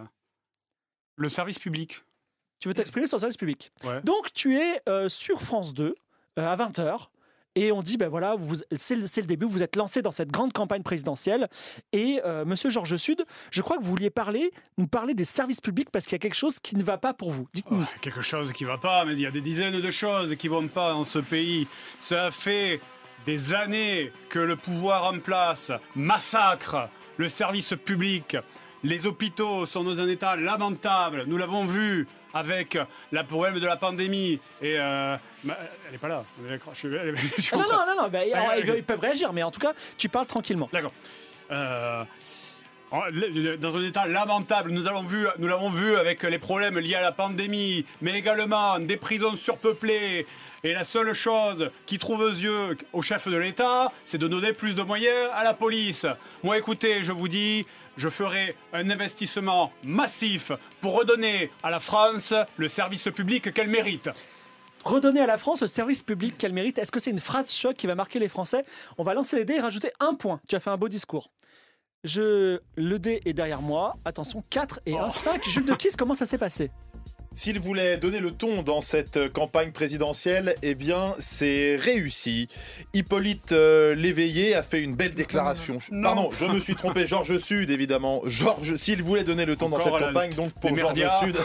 Le service public. Tu veux t'exprimer sur le service public. Ouais. Donc, tu es euh, sur France deux euh, à vingt heures. Et on dit, ben voilà, vous, c'est, le, c'est le début, vous êtes lancé dans cette grande campagne présidentielle. Et euh, monsieur Georges Sud, je crois que vous vouliez parler, nous parler des services publics parce qu'il y a quelque chose qui ne va pas pour vous. Dites-nous. Oh, quelque chose qui ne va pas, mais il y a des dizaines de choses qui ne vont pas dans ce pays. Ça fait des années que le pouvoir en place massacre le service public. Les hôpitaux sont dans un état lamentable, nous l'avons vu avec le problème de la pandémie. Et euh, bah, elle n'est pas là. Je suis, elle, je suis ah non, train... non, non, non, bah, alors, ils peuvent réagir, mais en tout cas, tu parles tranquillement. D'accord. Euh, dans un état lamentable, nous, allons vu, nous l'avons vu avec les problèmes liés à la pandémie, mais également des prisons surpeuplées. Et la seule chose qui trouve aux yeux au chef de l'État, c'est de donner plus de moyens à la police. Moi, écoutez, je vous dis, je ferai un investissement massif pour redonner à la France le service public qu'elle mérite. Redonner à la France le service public qu'elle mérite. Est-ce que c'est une phrase choc qui va marquer les Français? On va lancer les dés et rajouter un point. Tu as fait un beau discours. Je... Le dé est derrière moi. Attention, quatre et un, cinq. Jules de Kiss, comment ça s'est passé? S'il voulait donner le ton dans cette campagne présidentielle, eh bien, c'est réussi. Hippolyte euh, Léveillé a fait une belle déclaration. Non. Pardon, je me suis trompé. Georges Sud, évidemment. Georges, s'il voulait donner le ton Encore dans cette la, campagne, donc pour Georges Sud,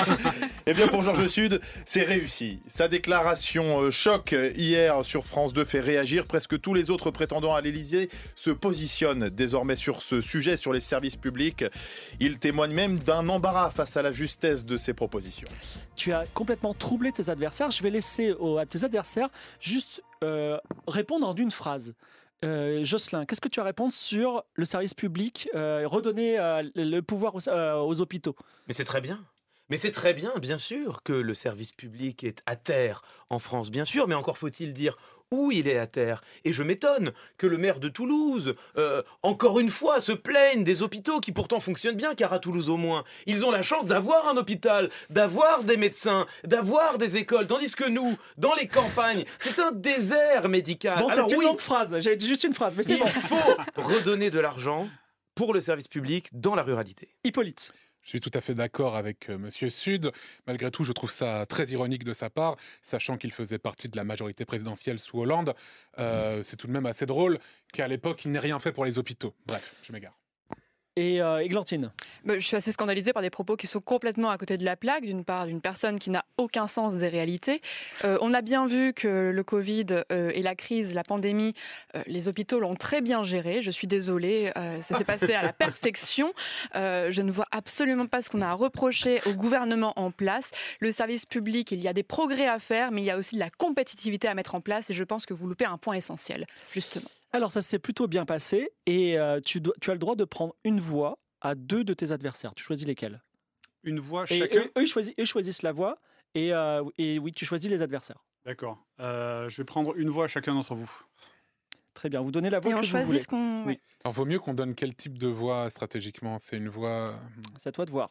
eh bien, pour Georges Sud, c'est réussi. Sa déclaration euh, choc hier sur France deux fait réagir. Presque tous les autres prétendants à l'Élysée se positionnent désormais sur ce sujet, sur les services publics. Il témoigne même d'un embarras face à la justesse de ses propositions. Tu as complètement troublé tes adversaires. Je vais laisser au, à tes adversaires juste euh, répondre en une phrase. Euh, Jocelyn, qu'est-ce que tu as à répondre sur le service public, euh, redonner euh, le pouvoir aux, euh, aux hôpitaux? Mais c'est très bien. Mais c'est très bien, bien sûr, que le service public est à terre en France, bien sûr, mais encore faut-il dire où il est à terre. Et je m'étonne que le maire de Toulouse, euh, encore une fois, se plaigne des hôpitaux qui pourtant fonctionnent bien, car à Toulouse au moins, ils ont la chance d'avoir un hôpital, d'avoir des médecins, d'avoir des écoles, tandis que nous, dans les campagnes, c'est un désert médical. Bon, Alors, c'est une oui, longue phrase, j'ai dit juste une phrase, mais c'est il bon. faut redonner de l'argent pour le service public dans la ruralité. Hippolyte. Je suis tout à fait d'accord avec euh, Monsieur Sud. Malgré tout, je trouve ça très ironique de sa part, sachant qu'il faisait partie de la majorité présidentielle sous Hollande. Euh, c'est tout de même assez drôle qu'à l'époque, il n'ait rien fait pour les hôpitaux. Bref, je m'égare. Et euh, Églantine? bah, Je suis assez scandalisée par des propos qui sont complètement à côté de la plaque, d'une part d'une personne qui n'a aucun sens des réalités. Euh, on a bien vu que le Covid euh, et la crise, la pandémie, euh, les hôpitaux l'ont très bien géré. Je suis désolée, euh, ça s'est passé à la perfection. Euh, je ne vois absolument pas ce qu'on a à reprocher au gouvernement en place. Le service public, il y a des progrès à faire, mais il y a aussi de la compétitivité à mettre en place et je pense que vous loupez un point essentiel, justement. Alors, ça s'est plutôt bien passé et euh, tu, dois, tu as le droit de prendre une voix à deux de tes adversaires. Tu choisis lesquels? Une voix Et chacun. eux, eux, ils choisissent, eux choisissent la voix. Et, euh, et oui, tu choisis les adversaires. D'accord. Euh, je vais prendre une voix à chacun d'entre vous. Très bien, vous donnez la voix Et on que vous voulez. choisit ce qu'on. Oui. ouais. Alors, vaut mieux qu'on donne quel type de voix stratégiquement? C'est une voix. C'est à toi de voir.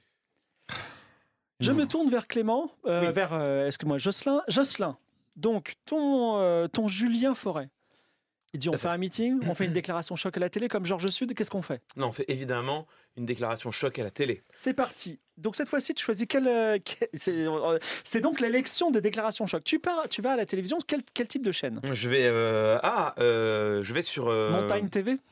Je me tourne vers Clément, euh, Oui. vers, euh, excuse-moi, Jocelyn. Jocelyn, donc ton, euh, ton Julien Forêt, il dit on Tout à fait fait. un meeting, on fait une déclaration choc à la télé comme Georges Sud, qu'est-ce qu'on fait? Non, on fait évidemment une déclaration choc à la télé. C'est parti. Donc cette fois-ci, tu choisis quel... euh, quel- c'est euh, c'est donc l'élection des déclarations choc. Tu, pars, tu vas à la télévision, quel, quel type de chaîne? Je vais. euh, Ah, euh, je vais sur. euh, Montagne T V?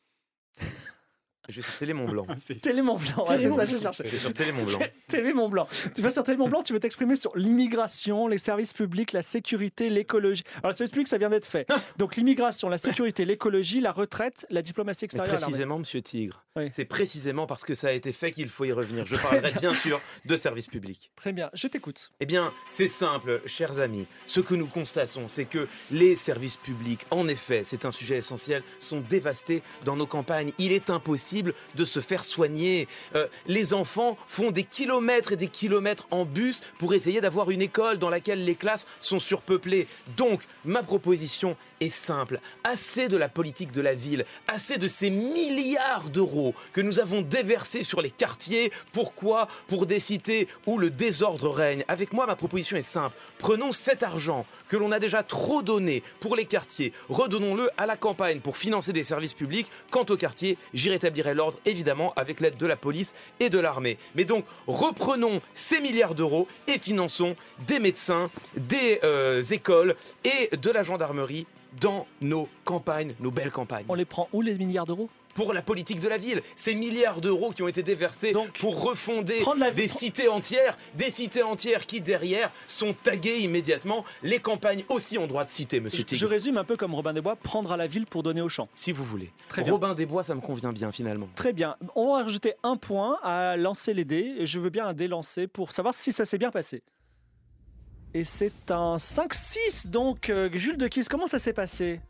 Je vais sur Télé Mont Blanc. C'est- Télé Mont Blanc, ouais, c'est ça que je cherchais. Je vais sur Télé Mont Blanc. Télé Mont Blanc. Tu vas sur Télé Mont Blanc, tu veux t'exprimer sur l'immigration, les services publics, la sécurité, l'écologie. Alors, le service public, ça vient d'être fait. Donc, l'immigration, la sécurité, l'écologie, la retraite, la diplomatie Mais extérieure. et l'armée. précisément, Monsieur Tigre, Oui. c'est précisément parce que ça a été fait qu'il faut y revenir. Je parlerai bien sûr de services publics. Très bien, je t'écoute. Eh bien, c'est simple, chers amis. Ce que nous constatons, c'est que les services publics, en effet, c'est un sujet essentiel, sont dévastés dans nos campagnes. Il est impossible de se faire soigner. Euh, les enfants font des kilomètres et des kilomètres en bus pour essayer d'avoir une école dans laquelle les classes sont surpeuplées. Donc, ma proposition est simple. Assez de la politique de la ville, assez de ces milliards d'euros que nous avons déversés sur les quartiers. Pourquoi? Pour des cités où le désordre règne. Avec moi, ma proposition est simple. Prenons cet argent que l'on a déjà trop donné pour les quartiers, redonnons-le à la campagne pour financer des services publics. Quant au quartier, j'y rétablirai l'ordre, évidemment, avec l'aide de la police et de l'armée. Mais donc, reprenons ces milliards d'euros et finançons des médecins, des euh, écoles et de la gendarmerie dans nos campagnes, nos belles campagnes. On les prend où, les milliards d'euros? Pour la politique de la ville, ces milliards d'euros qui ont été déversés Donc, pour refonder prendre la- des cités entières, des cités entières qui derrière sont taguées immédiatement. Les campagnes aussi ont droit de citer, monsieur Je, Tigre. je résume un peu comme Robin des Bois, prendre à la ville pour donner au champ. Si vous voulez. Très bien. Robin des Bois, ça me convient bien finalement. Très bien. On va rajouter un point à lancer les dés. Et je veux bien un dé lancé pour savoir si ça s'est bien passé. Et c'est un cinq six, donc euh, Jules de Kiss, comment ça s'est passé?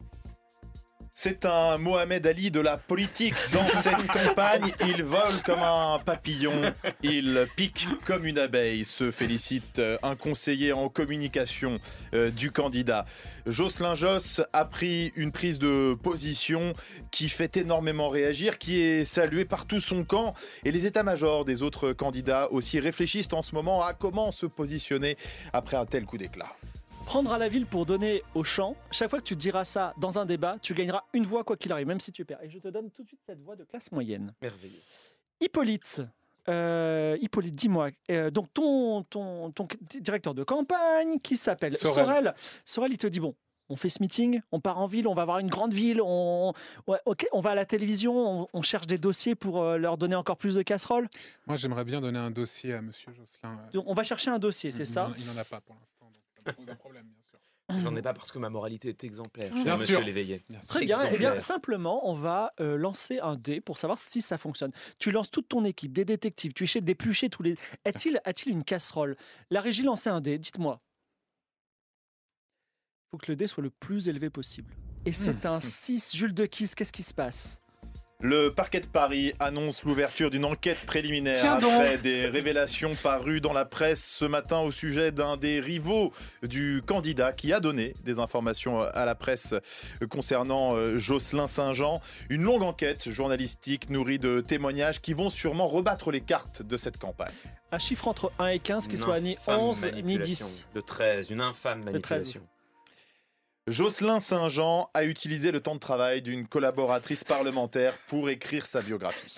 C'est un Mohamed Ali de la politique. Dans cette campagne, il vole comme un papillon, il pique comme une abeille, se félicite euh, un conseiller en communication euh, du candidat. Jocelyn Josse a pris une prise de position qui fait énormément réagir, qui est saluée par tout son camp. Et les états-majors des autres candidats aussi réfléchissent en ce moment à comment se positionner après un tel coup d'éclat. Prendre à la ville pour donner au champ. Chaque fois que tu diras ça dans un débat, tu gagneras une voix quoi qu'il arrive, même si tu perds. Et je te donne tout de suite cette voix de classe moyenne. Merveilleux. Hippolyte, euh, Hippolyte, dis-moi, euh, donc ton, ton, ton directeur de campagne qui s'appelle Sorel. Sorel. Sorel, il te dit bon, on fait ce meeting, on part en ville, on va voir une grande ville, on, ouais, ok, on va à la télévision, on, on cherche des dossiers pour euh, leur donner encore plus de casseroles. Moi, j'aimerais bien donner un dossier à Monsieur Jocelyn. euh, Donc, on va chercher un dossier, c'est il ça. n'en- Il n'en a pas pour l'instant, donc ça me pose un problème, bien sûr. J'en ai pas parce que ma moralité est exemplaire, cher Bien monsieur sûr. Léveillé. Bien sûr. Très bien. Eh bien, Exemplaire. simplement, on va euh, lancer un dé pour savoir si ça fonctionne. Tu lances toute ton équipe, des détectives, tu essaies d'éplucher tous les. Est-il a-t-il une casserole? La régie lançait un dé, dites-moi. Il faut que le dé soit le plus élevé possible. Et c'est un six. Jules de Kiss, qu'est-ce qui se passe? Le parquet de Paris annonce l'ouverture d'une enquête préliminaire Tiens donc. après des révélations parues dans la presse ce matin au sujet d'un des rivaux du candidat qui a donné des informations à la presse concernant euh, Jocelyn Saint-Jean. Une longue enquête journalistique nourrie de témoignages qui vont sûrement rebattre les cartes de cette campagne. Un chiffre entre un et quinze qui Une soit ni infâme onze ni manipulation. dix. Le treize, une infâme treize. manipulation. Jocelyn Saint-Jean a utilisé le temps de travail d'une collaboratrice parlementaire pour écrire sa biographie.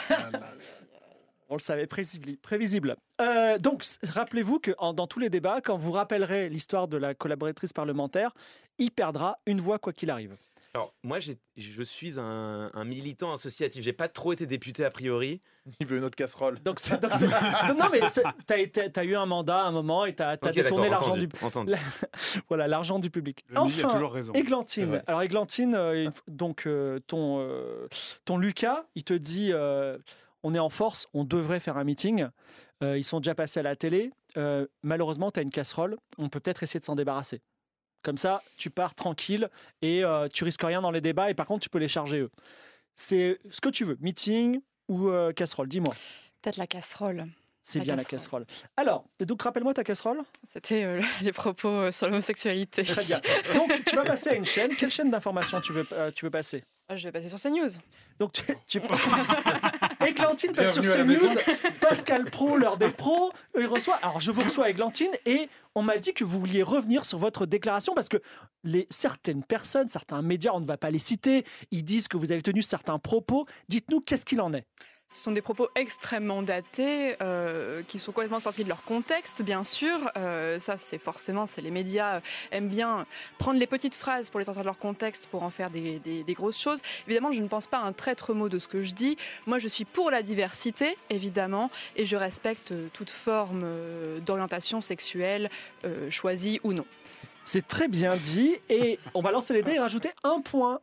On le savait, prévisible. prévisible. Euh, donc, s- rappelez-vous que en- dans tous les débats, quand vous rappellerez l'histoire de la collaboratrice parlementaire, il perdra une voix quoi qu'il arrive. Alors, moi, j'ai- je suis un, un militant associatif. J'ai pas trop été député a priori. Il veut une autre casserole. Donc, c'est- donc c'est- non, non, mais tu as eu un mandat à un moment et tu as, Ok, détourné d'accord, l'argent entendu, du, entendu. la- voilà, l'argent du public. Le Midi a Enfin, toujours raison. C'est Églantine. vrai. Alors, Églantine, euh, une f- donc euh, ton, euh, ton Lucas, il te dit euh, on est en force, on devrait faire un meeting. Euh, ils sont déjà passés à la télé. Euh, malheureusement, tu as une casserole. On peut peut-être essayer de s'en débarrasser. Comme ça, tu pars tranquille et euh, tu risques rien dans les débats. Et par contre, tu peux les charger eux. C'est ce que tu veux, meeting ou euh, casserole. Dis-moi. Peut-être la casserole. C'est La bien casserole. la casserole. Alors, donc rappelle-moi ta casserole. C'était euh, les propos euh, sur l'homosexualité. Très bien. Donc tu vas passer à une chaîne. Quelle chaîne d'information tu veux, euh, tu veux passer? Ah, je vais passer sur CNews. Donc tu, tu... Églantine passe sur Bienvenue à la CNews. Pascal Pro, l'heure des pros, il reçoit. Alors je vous reçois Églantine et on m'a dit que vous vouliez revenir sur votre déclaration parce que les certaines personnes, certains médias, on ne va pas les citer, ils disent que vous avez tenu certains propos. Dites-nous qu'est-ce qu'il en est. Ce sont des propos extrêmement datés, euh, qui sont complètement sortis de leur contexte, bien sûr. Euh, ça, c'est forcément, c'est les médias euh, aiment bien prendre les petites phrases pour les sortir de leur contexte, pour en faire des, des, des grosses choses. Évidemment, je ne pense pas un traître mot de ce que je dis. Moi, je suis pour la diversité, évidemment, et je respecte toute forme euh, d'orientation sexuelle, euh, choisie ou non. C'est très bien dit et on va lancer les dés et rajouter un point.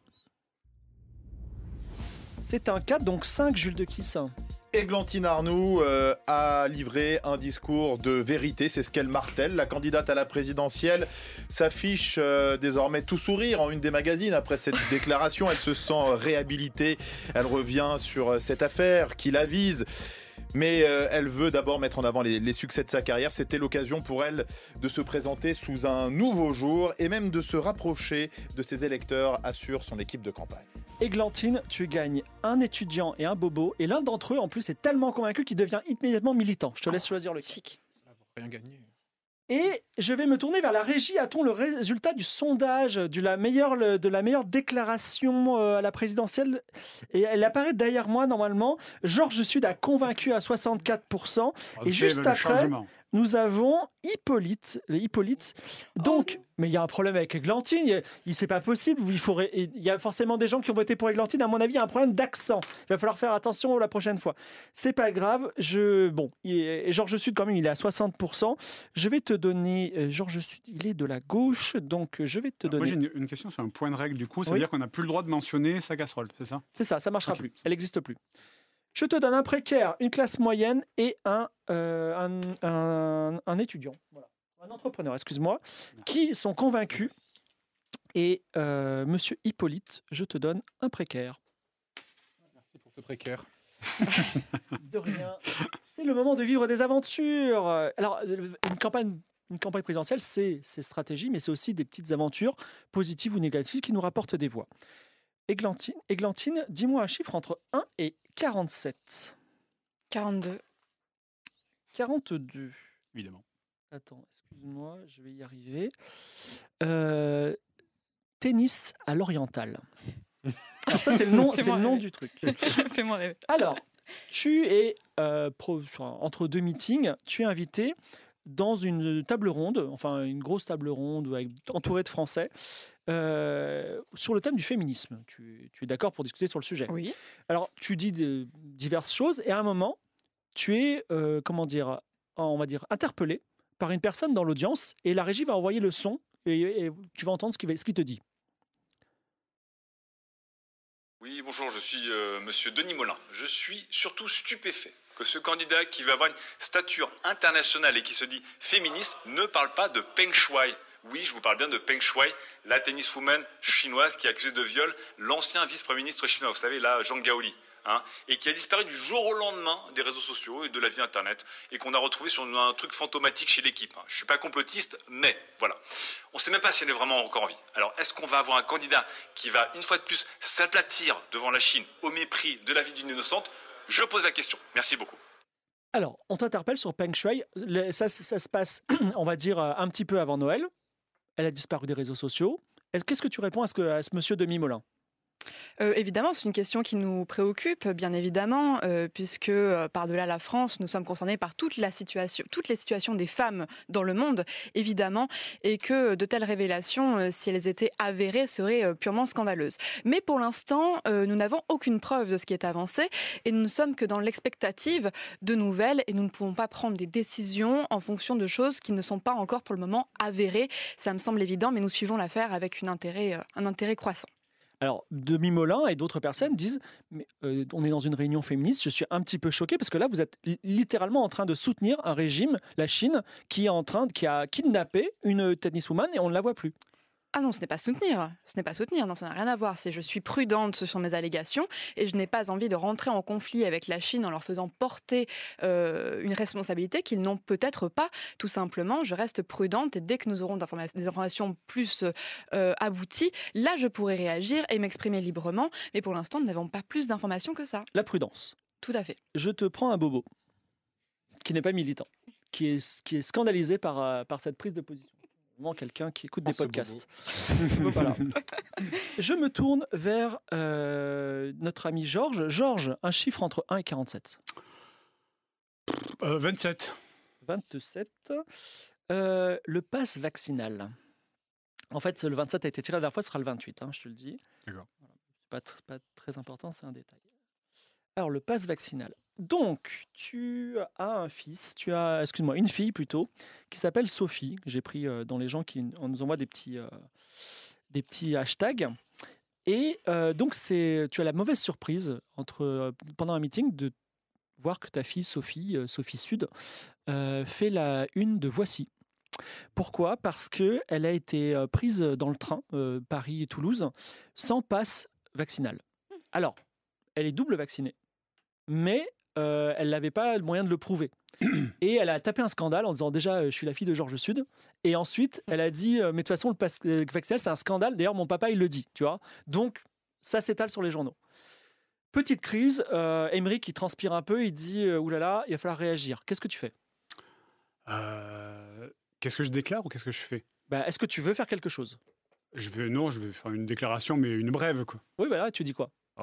C'est un quatre, donc cinq, Jules de Kiss. Églantine Arnoux euh, a livré un discours de vérité, c'est ce qu'elle martèle. La candidate à la présidentielle s'affiche euh, désormais tout sourire en une des magazines. Après cette déclaration, elle se sent réhabilitée. Elle revient sur euh, cette affaire qui la vise. Mais euh, elle veut d'abord mettre en avant les, les succès de sa carrière. C'était l'occasion pour elle de se présenter sous un nouveau jour et même de se rapprocher de ses électeurs, assure son équipe de campagne. Églantine, tu gagnes un étudiant et un bobo. Et l'un d'entre eux, en plus, est tellement convaincu qu'il devient immédiatement militant. Je te laisse choisir le chic. Rien gagné. Et je vais me tourner vers la régie. A-t-on le résultat du sondage de la meilleure, de la meilleure déclaration à la présidentielle? Et elle apparaît derrière moi normalement. Georges Sud a convaincu à soixante-quatre pour cent. Et juste le après, changement. nous avons Hippolyte. Le Hippolyte. Donc, Oh. mais il y a un problème avec Églantine. Il, il c'est pas possible. Il faut, ré- il y a forcément des gens qui ont voté pour Églantine. À mon avis, il y a un problème d'accent. Il va falloir faire attention la prochaine fois. C'est pas grave. Je, bon, et Georges Sud quand même, il est à soixante pour cent. Je vais te donner. euh, Georges Sud, il est de la gauche, donc je vais te Moi, donner. j'ai une, une question sur un point de règle du coup. Ça Oui. veut dire qu'on n'a plus le droit de mentionner sa casserole, c'est ça? C'est ça, ça marchera Ok. plus. Elle n'existe plus. Je te donne un précaire, une classe moyenne et un, euh, un, un, un étudiant. Voilà. Un entrepreneur, excuse-moi, qui sont convaincus. Et euh, monsieur Hippolyte, je te donne un précaire. Merci pour ce précaire. De rien. C'est le moment de vivre des aventures. Alors, une campagne, une campagne présidentielle, c'est c'est stratégie, mais c'est aussi des petites aventures positives ou négatives qui nous rapportent des voix. Églantine, Églantine, dis-moi un chiffre entre un et quarante-sept. quarante-deux. quarante-deux. Évidemment. Attends, excuse-moi, je vais y arriver. Euh, tennis à l'oriental. Alors ça, c'est le nom, c'est Fais-moi le nom rêver. du truc. Fais-moi rêver. Alors, tu es euh, pro- enfin, entre deux meetings, tu es invité dans une table ronde, enfin une grosse table ronde avec, entourée de Français, euh, sur le thème du féminisme. Tu, tu es d'accord pour discuter sur le sujet. Oui. Alors, tu dis de- diverses choses et à un moment, tu es, euh, comment dire, on va dire, interpellé par une personne dans l'audience et la régie va envoyer le son et, et tu vas entendre ce qu'il va- ce qu'il te dit. Oui, bonjour, je suis euh, Monsieur Denis Molin. Je suis surtout stupéfait que ce candidat qui va avoir une stature internationale et qui se dit féministe ne parle pas de Peng Shuai. Oui, je vous parle bien de Peng Shuai, la tenniswoman chinoise qui est accusée de viol l'ancien vice-premier ministre chinois, vous savez, là, Zhang Gaoli, hein, et qui a disparu du jour au lendemain des réseaux sociaux et de la vie Internet, et qu'on a retrouvé sur un truc fantomatique chez l'équipe. Je ne suis pas complotiste, mais voilà. On ne sait même pas si elle est vraiment encore en vie. Alors, est-ce qu'on va avoir un candidat qui va, une fois de plus, s'aplatir devant la Chine au mépris de la vie d'une innocente? Je pose la question. Merci beaucoup. Alors, on t'interpelle sur Peng Shuai. Le- Ça, ça, ça se passe, on va dire, euh, un petit peu avant Noël. Elle a disparu des réseaux sociaux. Et Qu'est-ce que tu réponds à ce, que, à ce monsieur Denis Molin? Euh, évidemment, c'est une question qui nous préoccupe, bien évidemment, euh, puisque euh, par-delà la France, nous sommes concernés par toute la situation, toutes les situations des femmes dans le monde, évidemment, et que de telles révélations, euh, si elles étaient avérées, seraient euh, purement scandaleuses. Mais pour l'instant, euh, nous n'avons aucune preuve de ce qui est avancé, et nous ne sommes que dans l'expectative de nouvelles, et nous ne pouvons pas prendre des décisions en fonction de choses qui ne sont pas encore pour le moment avérées. Ça me semble évident, mais nous suivons l'affaire avec une intérêt, euh, un intérêt croissant. Alors, Denis Molin et d'autres personnes disent mais, euh, on est dans une réunion féministe, je suis un petit peu choqué parce que là, vous êtes li- littéralement en train de soutenir un régime, la Chine, qui est en train, qui a kidnappé une tenniswoman et on ne la voit plus. Ah non, ce n'est pas soutenir. Ce n'est pas soutenir. Non, ça n'a rien à voir. C'est je suis prudente sur mes allégations et je n'ai pas envie de rentrer en conflit avec la Chine en leur faisant porter euh, une responsabilité qu'ils n'ont peut-être pas. Tout simplement, je reste prudente et dès que nous aurons d'informa- des informations plus euh, abouties, là, je pourrai réagir et m'exprimer librement. Mais pour l'instant, nous n'avons pas plus d'informations que ça. La prudence. Tout à fait. Je te prends un bobo qui n'est pas militant, qui est, qui est scandalisé par, euh, par cette prise de position. Vraiment quelqu'un qui écoute Oh, des ce podcasts. Voilà. Je me tourne vers euh, notre ami Georges. Georges, un chiffre entre un et quarante-sept. Euh, vingt-sept. vingt-sept. Euh, le pass vaccinal. En fait, le vingt-sept a été tiré la dernière fois, ce sera le vingt-huit, hein, je te le dis. D'accord. Voilà. C'est pas, tr- pas très important, c'est un détail. Alors, le pass vaccinal. Donc, tu as un fils, tu as, excuse-moi, une fille plutôt, qui s'appelle Sophie, que j'ai pris euh, dans les gens qui on nous envoie des petits, euh, des petits hashtags. Et euh, donc, c'est, tu as la mauvaise surprise entre, euh, pendant un meeting de voir que ta fille Sophie, euh, Sophie Sud, euh, fait la une de Voici. Pourquoi ? Parce qu'elle a été euh, prise dans le train euh, Paris et Toulouse sans passe vaccinal. Alors, elle est double vaccinée, mais euh, elle n'avait pas le moyen de le prouver. Et elle a tapé un scandale en disant déjà, euh, je suis la fille de Georges Sud. Et ensuite, elle a dit, euh, mais de toute façon, le pass euh, vaccinal, c'est un scandale. D'ailleurs, mon papa, il le dit, tu vois. Donc, ça s'étale sur les journaux. Petite crise, euh, Emery qui transpire un peu, il dit, euh, oulala, il va falloir réagir. Qu'est-ce que tu fais ? Euh, Qu'est-ce que je déclare ou qu'est-ce que je fais? Bah, est-ce que tu veux faire quelque chose ? Je vais, non, je vais faire une déclaration, mais une brève, quoi. Oui, voilà, tu dis quoi ? Oh.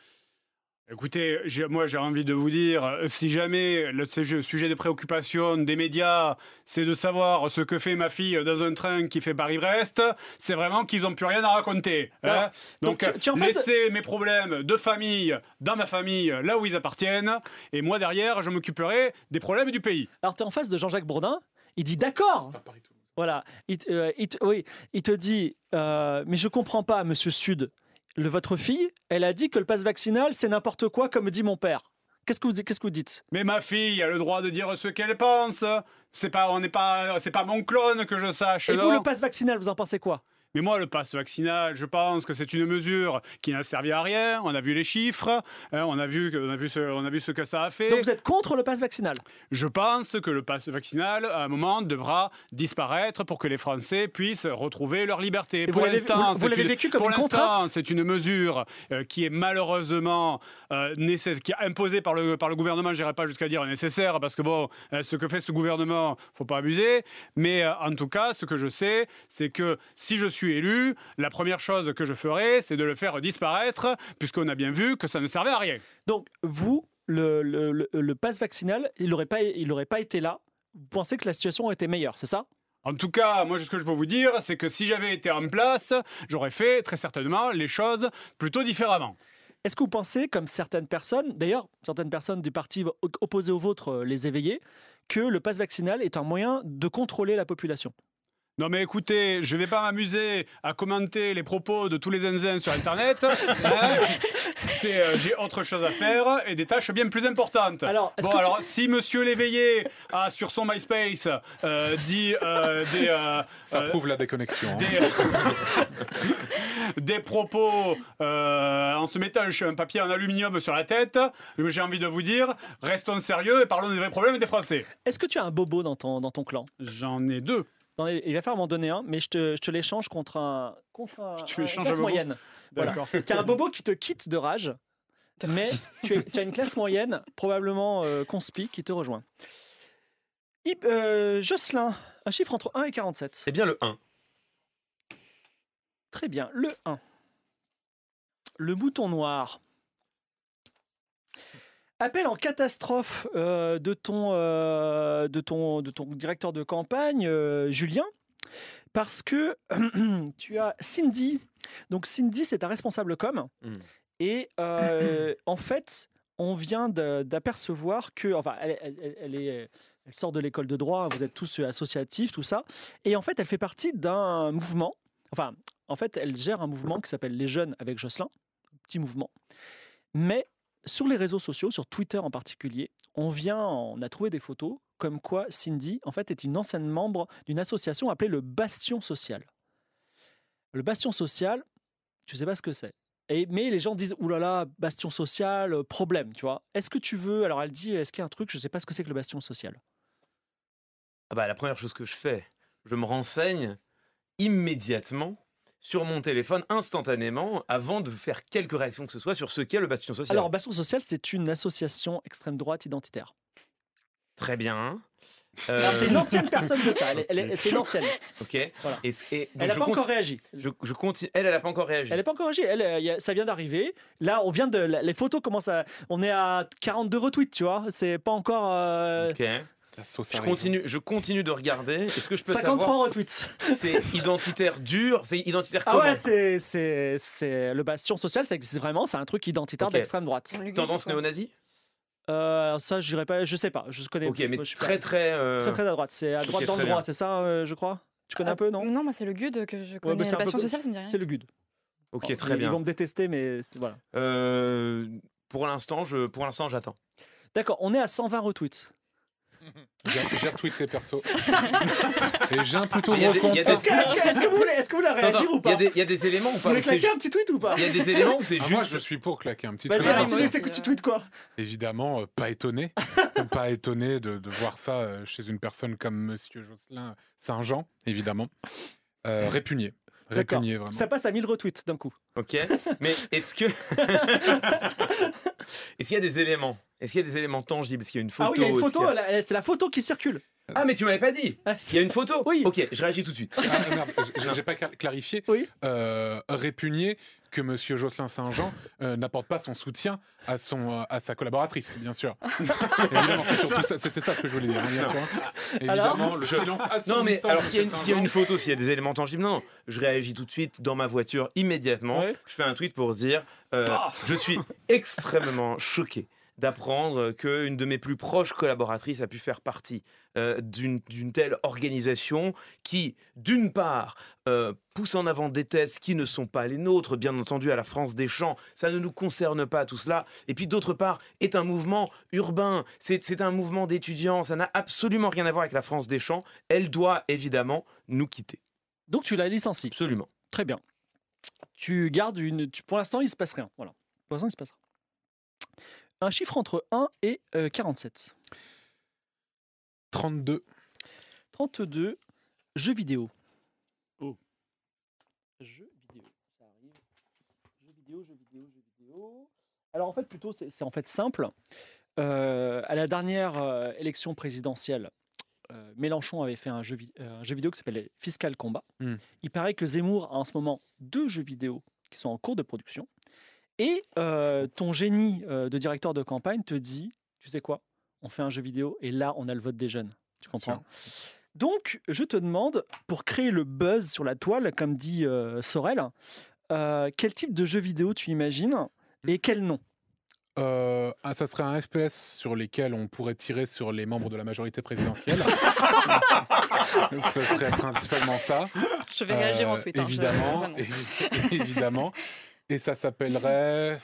Écoutez, j'ai- moi j'ai envie de vous dire, euh, si jamais le sujet sujet de préoccupation des médias, c'est de savoir ce que fait ma fille dans un train qui fait Paris-Brest, c'est vraiment qu'ils n'ont plus rien à raconter. hein. Alors, donc, donc tu- tu es en face de- laissez mes problèmes de famille dans ma famille, là où ils appartiennent, et moi derrière, je m'occuperai des problèmes du pays. Alors, tu es en face de Jean-Jacques Bourdin, il dit d'accord. Pas Paris-Toulouse. Voilà, il, te- euh, il te- oui, il te dit, euh, mais je comprends pas, monsieur Sud, le, votre fille, elle a dit que le pass vaccinal, c'est n'importe quoi, comme dit mon père. Qu'est-ce que vous, qu'est-ce que vous dites ? Mais ma fille a le droit de dire ce qu'elle pense. C'est pas, on n'est pas, c'est pas mon clone que je sache. Et non. vous, le pass vaccinal, vous en pensez quoi ? Mais moi, le pass vaccinal, je pense que c'est une mesure qui n'a servi à rien. On a vu les chiffres, hein, on, a vu, que- on, a vu ce, on a vu ce que ça a fait. Donc vous êtes contre le pass vaccinal ? Je pense que le pass vaccinal, à un moment, devra disparaître pour que les Français puissent retrouver leur liberté. Et Pour vous l'avez- l'instant, vous- vous c'est l'avez une- vécu comme pour une l'instant, contrainte ? c'est une mesure euh, qui est malheureusement euh, nécess- qui est imposée par le, par le gouvernement. Je n'irai pas jusqu'à dire nécessaire, parce que bon, euh, ce que fait ce gouvernement, faut pas abuser. Mais euh, en tout cas, ce que je sais, c'est que si je suis élu, la première chose que je ferai, c'est de le faire disparaître, puisqu'on a bien vu que ça ne servait à rien. Donc vous, le, le, le, le pass vaccinal, il n'aurait pas, il aurait pas été là. Vous pensez que la situation aurait été meilleure, c'est ça ? En tout cas, moi, ce que je peux vous dire, c'est que si j'avais été en place, j'aurais fait très certainement les choses plutôt différemment. Est-ce que vous pensez, comme certaines personnes, d'ailleurs, certaines personnes du parti o- opposé au vôtre, euh, les éveillés, que le pass vaccinal est un moyen de contrôler la population ? Non mais écoutez, je vais pas m'amuser à commenter les propos de tous les zinzins sur Internet. hein. C'est, euh, j'ai autre chose à faire et des tâches bien plus importantes. Alors, est-ce bon, que tu- alors, si Monsieur Léveillé a sur son MySpace euh, dit euh, des, euh, Ça euh, prouve la déconnexion. hein. des, des propos euh, en se mettant un papier en aluminium sur la tête, j'ai envie de vous dire, restons sérieux et parlons des vrais problèmes des Français. Est-ce que tu as un bobo dans ton, dans ton clan ? J'en ai deux. Non, il va falloir m'en donner un, mais je te, je te l'échange contre un, contre un, Tu un- échanges une un classe bobo ? moyenne. Voilà. D'accord. Tu as un bobo qui te quitte de rage, mais tu, es- tu as une classe moyenne, probablement euh, conspi, qui te rejoint. Ip- euh, Jocelyn, un chiffre entre un et quarante-sept. Eh bien, le un. Très bien, le un. Le bouton noir. Appel en catastrophe euh, de, ton, euh, de, ton, de ton directeur de campagne, euh, Julien, parce que tu as Cindy. Donc Cindy, c'est ta responsable com. Mm. Et euh, en fait, on vient de- d'apercevoir que... Enfin, elle, elle- elle- elle est, elle sort de l'école de droit, vous êtes tous associatifs, tout ça. Et en fait, elle fait partie d'un mouvement. Enfin, en fait, elle gère un mouvement qui s'appelle Les Jeunes avec Jocelyn. Petit mouvement. Mais sur les réseaux sociaux, sur Twitter en particulier, on vient, on a trouvé des photos comme quoi Cindy, en fait, est une ancienne membre d'une association appelée le Bastion Social. Le bastion social, je sais pas ce que c'est. Et, mais les gens disent, oulala, là là, bastion social, euh, problème, tu vois. Est-ce que tu veux... Alors elle dit, est-ce qu'il y a un truc, je sais pas ce que c'est que le bastion social. Ah bah, la première chose que je fais, je me renseigne immédiatement sur mon téléphone, instantanément, avant de faire quelque réaction que ce soit sur ce qu'est le bastion social. Alors, bastion social, c'est une association extrême droite identitaire. Très bien. Euh... Alors, c'est une ancienne personne de ça. Elle est, elle est, c'est une ancienne. Ok. Voilà. Et, et, donc elle n'a pas continue, encore réagi. Je, je continue. Elle, elle n'a pas encore réagi. Elle n'a pas encore réagi. Elle, elle, elle, ça vient d'arriver. Là, on vient de. Les photos commencent à. On est à quarante-deux retweets, tu vois. C'est pas encore. Euh... Ok. Je continue, je continue de regarder. Est-ce que je peux cinquante-trois savoir retweets. C'est identitaire dur. C'est identitaire comment? Ah ouais, c'est, c'est, c'est le bastion social. Ça existe vraiment. C'est un truc identitaire okay. d'extrême droite. Tendance néo-nazie. Euh, ça, je dirais pas. Je sais pas. Je connais. Ok, mais je suis très très euh... très très à droite. C'est à droite okay, dans le droit. Bien. C'est ça, euh, je crois. Tu connais euh, un peu, non? Non, moi c'est le G U D que je connais. Ouais, le bastion social, ça me dit rien. C'est le G U D. Ok, bon, très ils, bien. Ils vont me détester, mais voilà. Euh, pour l'instant, je, pour l'instant, j'attends. D'accord. On est à cent vingt retweets. J'ai, j'ai retweeté perso. Et j'ai un plutôt gros compte. Est-ce que, est-ce, que, est-ce que vous voulez, est-ce que vous voulez réagir Attends, ou pas? Il y, y a des éléments ou pas? Vous voulez claquer un petit tweet ou pas? Il y a des éléments ou c'est ah, juste. Moi, je suis pour claquer un petit bah, tweet. Vas-y, alors, c'est que tu tweets quoi? Évidemment, euh, pas étonné. Pas étonné de, de voir ça euh, chez une personne comme Monsieur Jocelyn Saint-Jean, évidemment. Euh, répugné. Répugné, vraiment. Ça passe à mille retweets d'un coup. Ok, mais est-ce que. Est-ce qu'il y a des éléments? Est-ce qu'il y a des éléments tangibles? Est-ce qu'il y a une photo? Ah oui, il y a une photo, a... la, c'est la photo qui circule. Ah, mais tu m'avais pas dit. Il y a une photo? Oui. Ok, je réagis tout de suite. Ah, merde, j'ai, j'ai pas clarifié. Oui. Euh, répugné que Monsieur Jocelyn Saint-Jean euh, n'apporte pas son soutien à, son, à sa collaboratrice, bien sûr. Évidemment, c'est surtout ça, c'était ça que je voulais dire, hein, bien sûr. Évidemment, alors, le je... silence assourdissant. Non, mais alors, s'il y, a, s'il y a une photo, s'il y a des éléments tangibles, non, non. Je réagis tout de suite dans ma voiture, immédiatement. Oui. Je fais un tweet pour dire euh, oh je suis extrêmement choqué d'apprendre qu'une de mes plus proches collaboratrices a pu faire partie euh, d'une, d'une telle organisation qui, d'une part, euh, pousse en avant des thèses qui ne sont pas les nôtres, bien entendu, à la France des champs, ça ne nous concerne pas tout cela, et puis d'autre part, est un mouvement urbain, c'est, c'est un mouvement d'étudiants, ça n'a absolument rien à voir avec la France des champs, elle doit évidemment nous quitter. Donc tu la licencies? Absolument. Très bien. Tu gardes une... Tu, pour l'instant, il ne se passe rien. Voilà. Pour l'instant, il se passe rien. Un chiffre entre un et euh, quarante-sept. trente-deux. trente-deux. Jeux vidéo. Oh. Jeux vidéo. Ça arrive. Jeux vidéo, jeux vidéo, jeux vidéo. Alors en fait, plutôt, c'est, c'est en fait simple. Euh, à la dernière euh, élection présidentielle, euh, Mélenchon avait fait un jeu, vi- euh, un jeu vidéo qui s'appelait Fiscal Combat. Mm. Il paraît que Zemmour a en ce moment deux jeux vidéo qui sont en cours de production. Et euh, ton génie euh, de directeur de campagne te dit, tu sais quoi, on fait un jeu vidéo et là, on a le vote des jeunes. Tu comprends? Donc, je te demande, pour créer le buzz sur la toile, comme dit euh, Sorel, euh, quel type de jeu vidéo tu imagines et quel nom? Euh, ah, ça serait un F P S sur lesquels on pourrait tirer sur les membres de la majorité présidentielle. Ce serait principalement ça. Je vais réagir euh, en tweet. Évidemment, hein, je... évidemment. Et ça s'appellerait...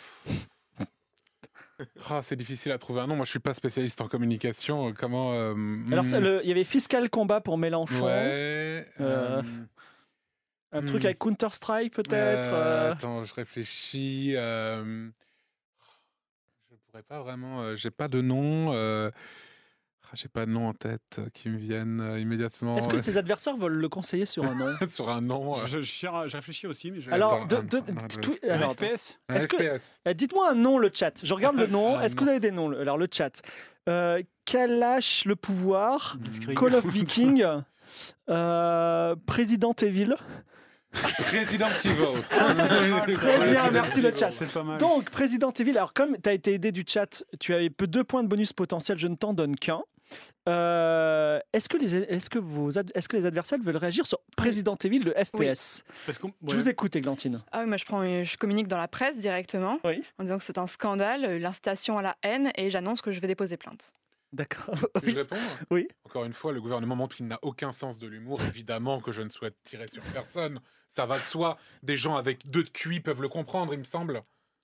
Oh, c'est difficile à trouver un nom. Moi, je suis pas spécialiste en communication. Comment euh, Alors, il y avait Fiscal Combat pour Mélenchon. Ouais. Euh, euh, un hmm. truc avec Counter-Strike, peut-être. Euh, attends, je réfléchis. Euh, je pourrais pas vraiment. Euh, j'ai pas de nom. Euh, J'ai pas de nom en tête qui me viennent euh, immédiatement. Est-ce que tes adversaires veulent le conseiller sur un nom? Sur un nom euh... je, je, je réfléchis aussi. Mais je... Alors, Attends, de, de, un, de, un, tout, un alors, F P S. Est-ce un que, F P S. Euh, dites-moi un nom, le chat. Je regarde le nom. Ah, Est-ce que non. vous avez des noms? Alors, le chat. Euh, Kalash le pouvoir. Call of Viking. euh, Président Evil. Président Evil. Très bien, merci le chat. C'est pas mal. Donc, Président Evil, alors comme tu as été aidé du chat, tu avais peu deux points de bonus potentiel, je ne t'en donne qu'un. Euh, est-ce, que les, est-ce, que vos ad, est-ce que les adversaires veulent réagir sur Président Evil, le F P S? Oui. Parce qu'on, ouais. Je vous écoute, Églantine. Ah oui, moi je, prends, je communique dans la presse directement oui. en disant que c'est un scandale, l'incitation à la haine, et j'annonce que je vais déposer plainte. D'accord. Puis-je répondre? Oui. Encore une fois, le gouvernement montre qu'il n'a aucun sens de l'humour. Évidemment que je ne souhaite tirer sur personne. Ça va de soi. Des gens avec deux de Q I peuvent le comprendre, il me semble.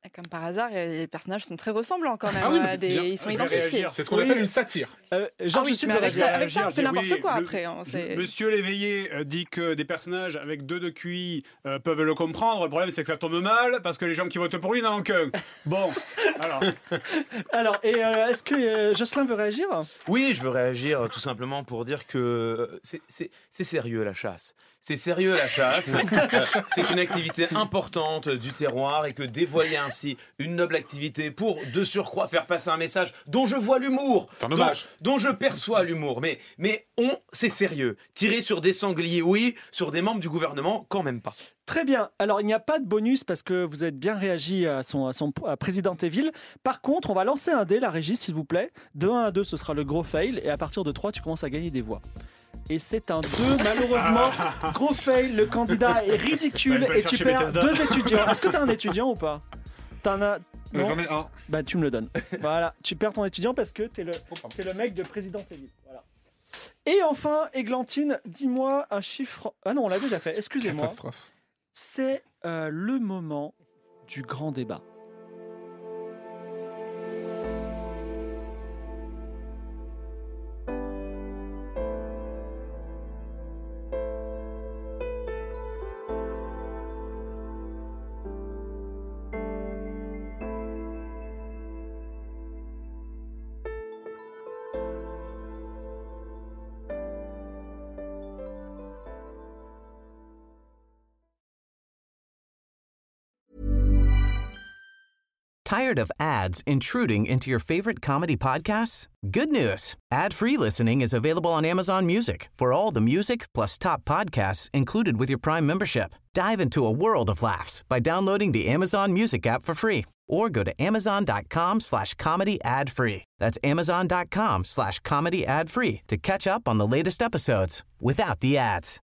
Et comme par hasard, les personnages sont très ressemblants quand même. Ah oui, euh, des- bien. ils sont Je vais identifiés. réagir. C'est ce qu'on Oui. appelle une satire. Euh, Ah Georges oui, Sud mais veut avec réagir. ça, avec ça, on fait J'ai- n'importe oui, quoi le- après. hein, c'est- Monsieur Léveillé euh, dit que des personnages avec deux de Q I euh, peuvent le comprendre. Le problème, c'est que ça tombe mal parce que les gens qui votent pour lui n'en ont qu'un. Bon, alors. Alors, et euh, est-ce que euh, Jocelyn veut réagir? Oui, je veux réagir euh, tout simplement pour dire que euh, c'est- c'est c'est sérieux la chasse. C'est sérieux la chasse. Euh, c'est une activité importante du terroir et que dévoyer ainsi une noble activité pour de surcroît faire passer un message dont je vois l'humour, C'est un dont, hommage. dont je perçois l'humour. Mais, mais on, c'est sérieux. Tirer sur des sangliers, oui, sur des membres du gouvernement, quand même pas. Très bien. Alors, il n'y a pas de bonus parce que vous avez bien réagi à son, à son à Président Evil. Par contre, on va lancer un dé, la régie, s'il vous plaît. De un à deux, ce sera le gros fail. Et à partir de trois, tu commences à gagner des voix. Et c'est un deux, malheureusement. Gros fail, le candidat est ridicule Ouais, je vais et tu chercher perds Bethesda. deux étudiants. Est-ce que tu as un étudiant ou pas? T'en as... Euh, Non. J'en ai un. Bah, tu me le donnes. Voilà, tu perds ton étudiant parce que t'es le, t'es le mec de Président Evil. Voilà. Et enfin, Églantine, dis-moi un chiffre. Ah non, on l'a déjà fait, excusez-moi. Catastrophe. C'est euh, le moment du grand débat. Tired of ads intruding into your favorite comedy podcasts? Good news. Ad-free listening is available on Amazon Music for all the music plus top podcasts included with your Prime membership. Dive into a world of laughs by downloading the Amazon Music app for free or go to amazon.com slash comedy ad free. That's amazon.com slash comedy ad free to catch up on the latest episodes without the ads.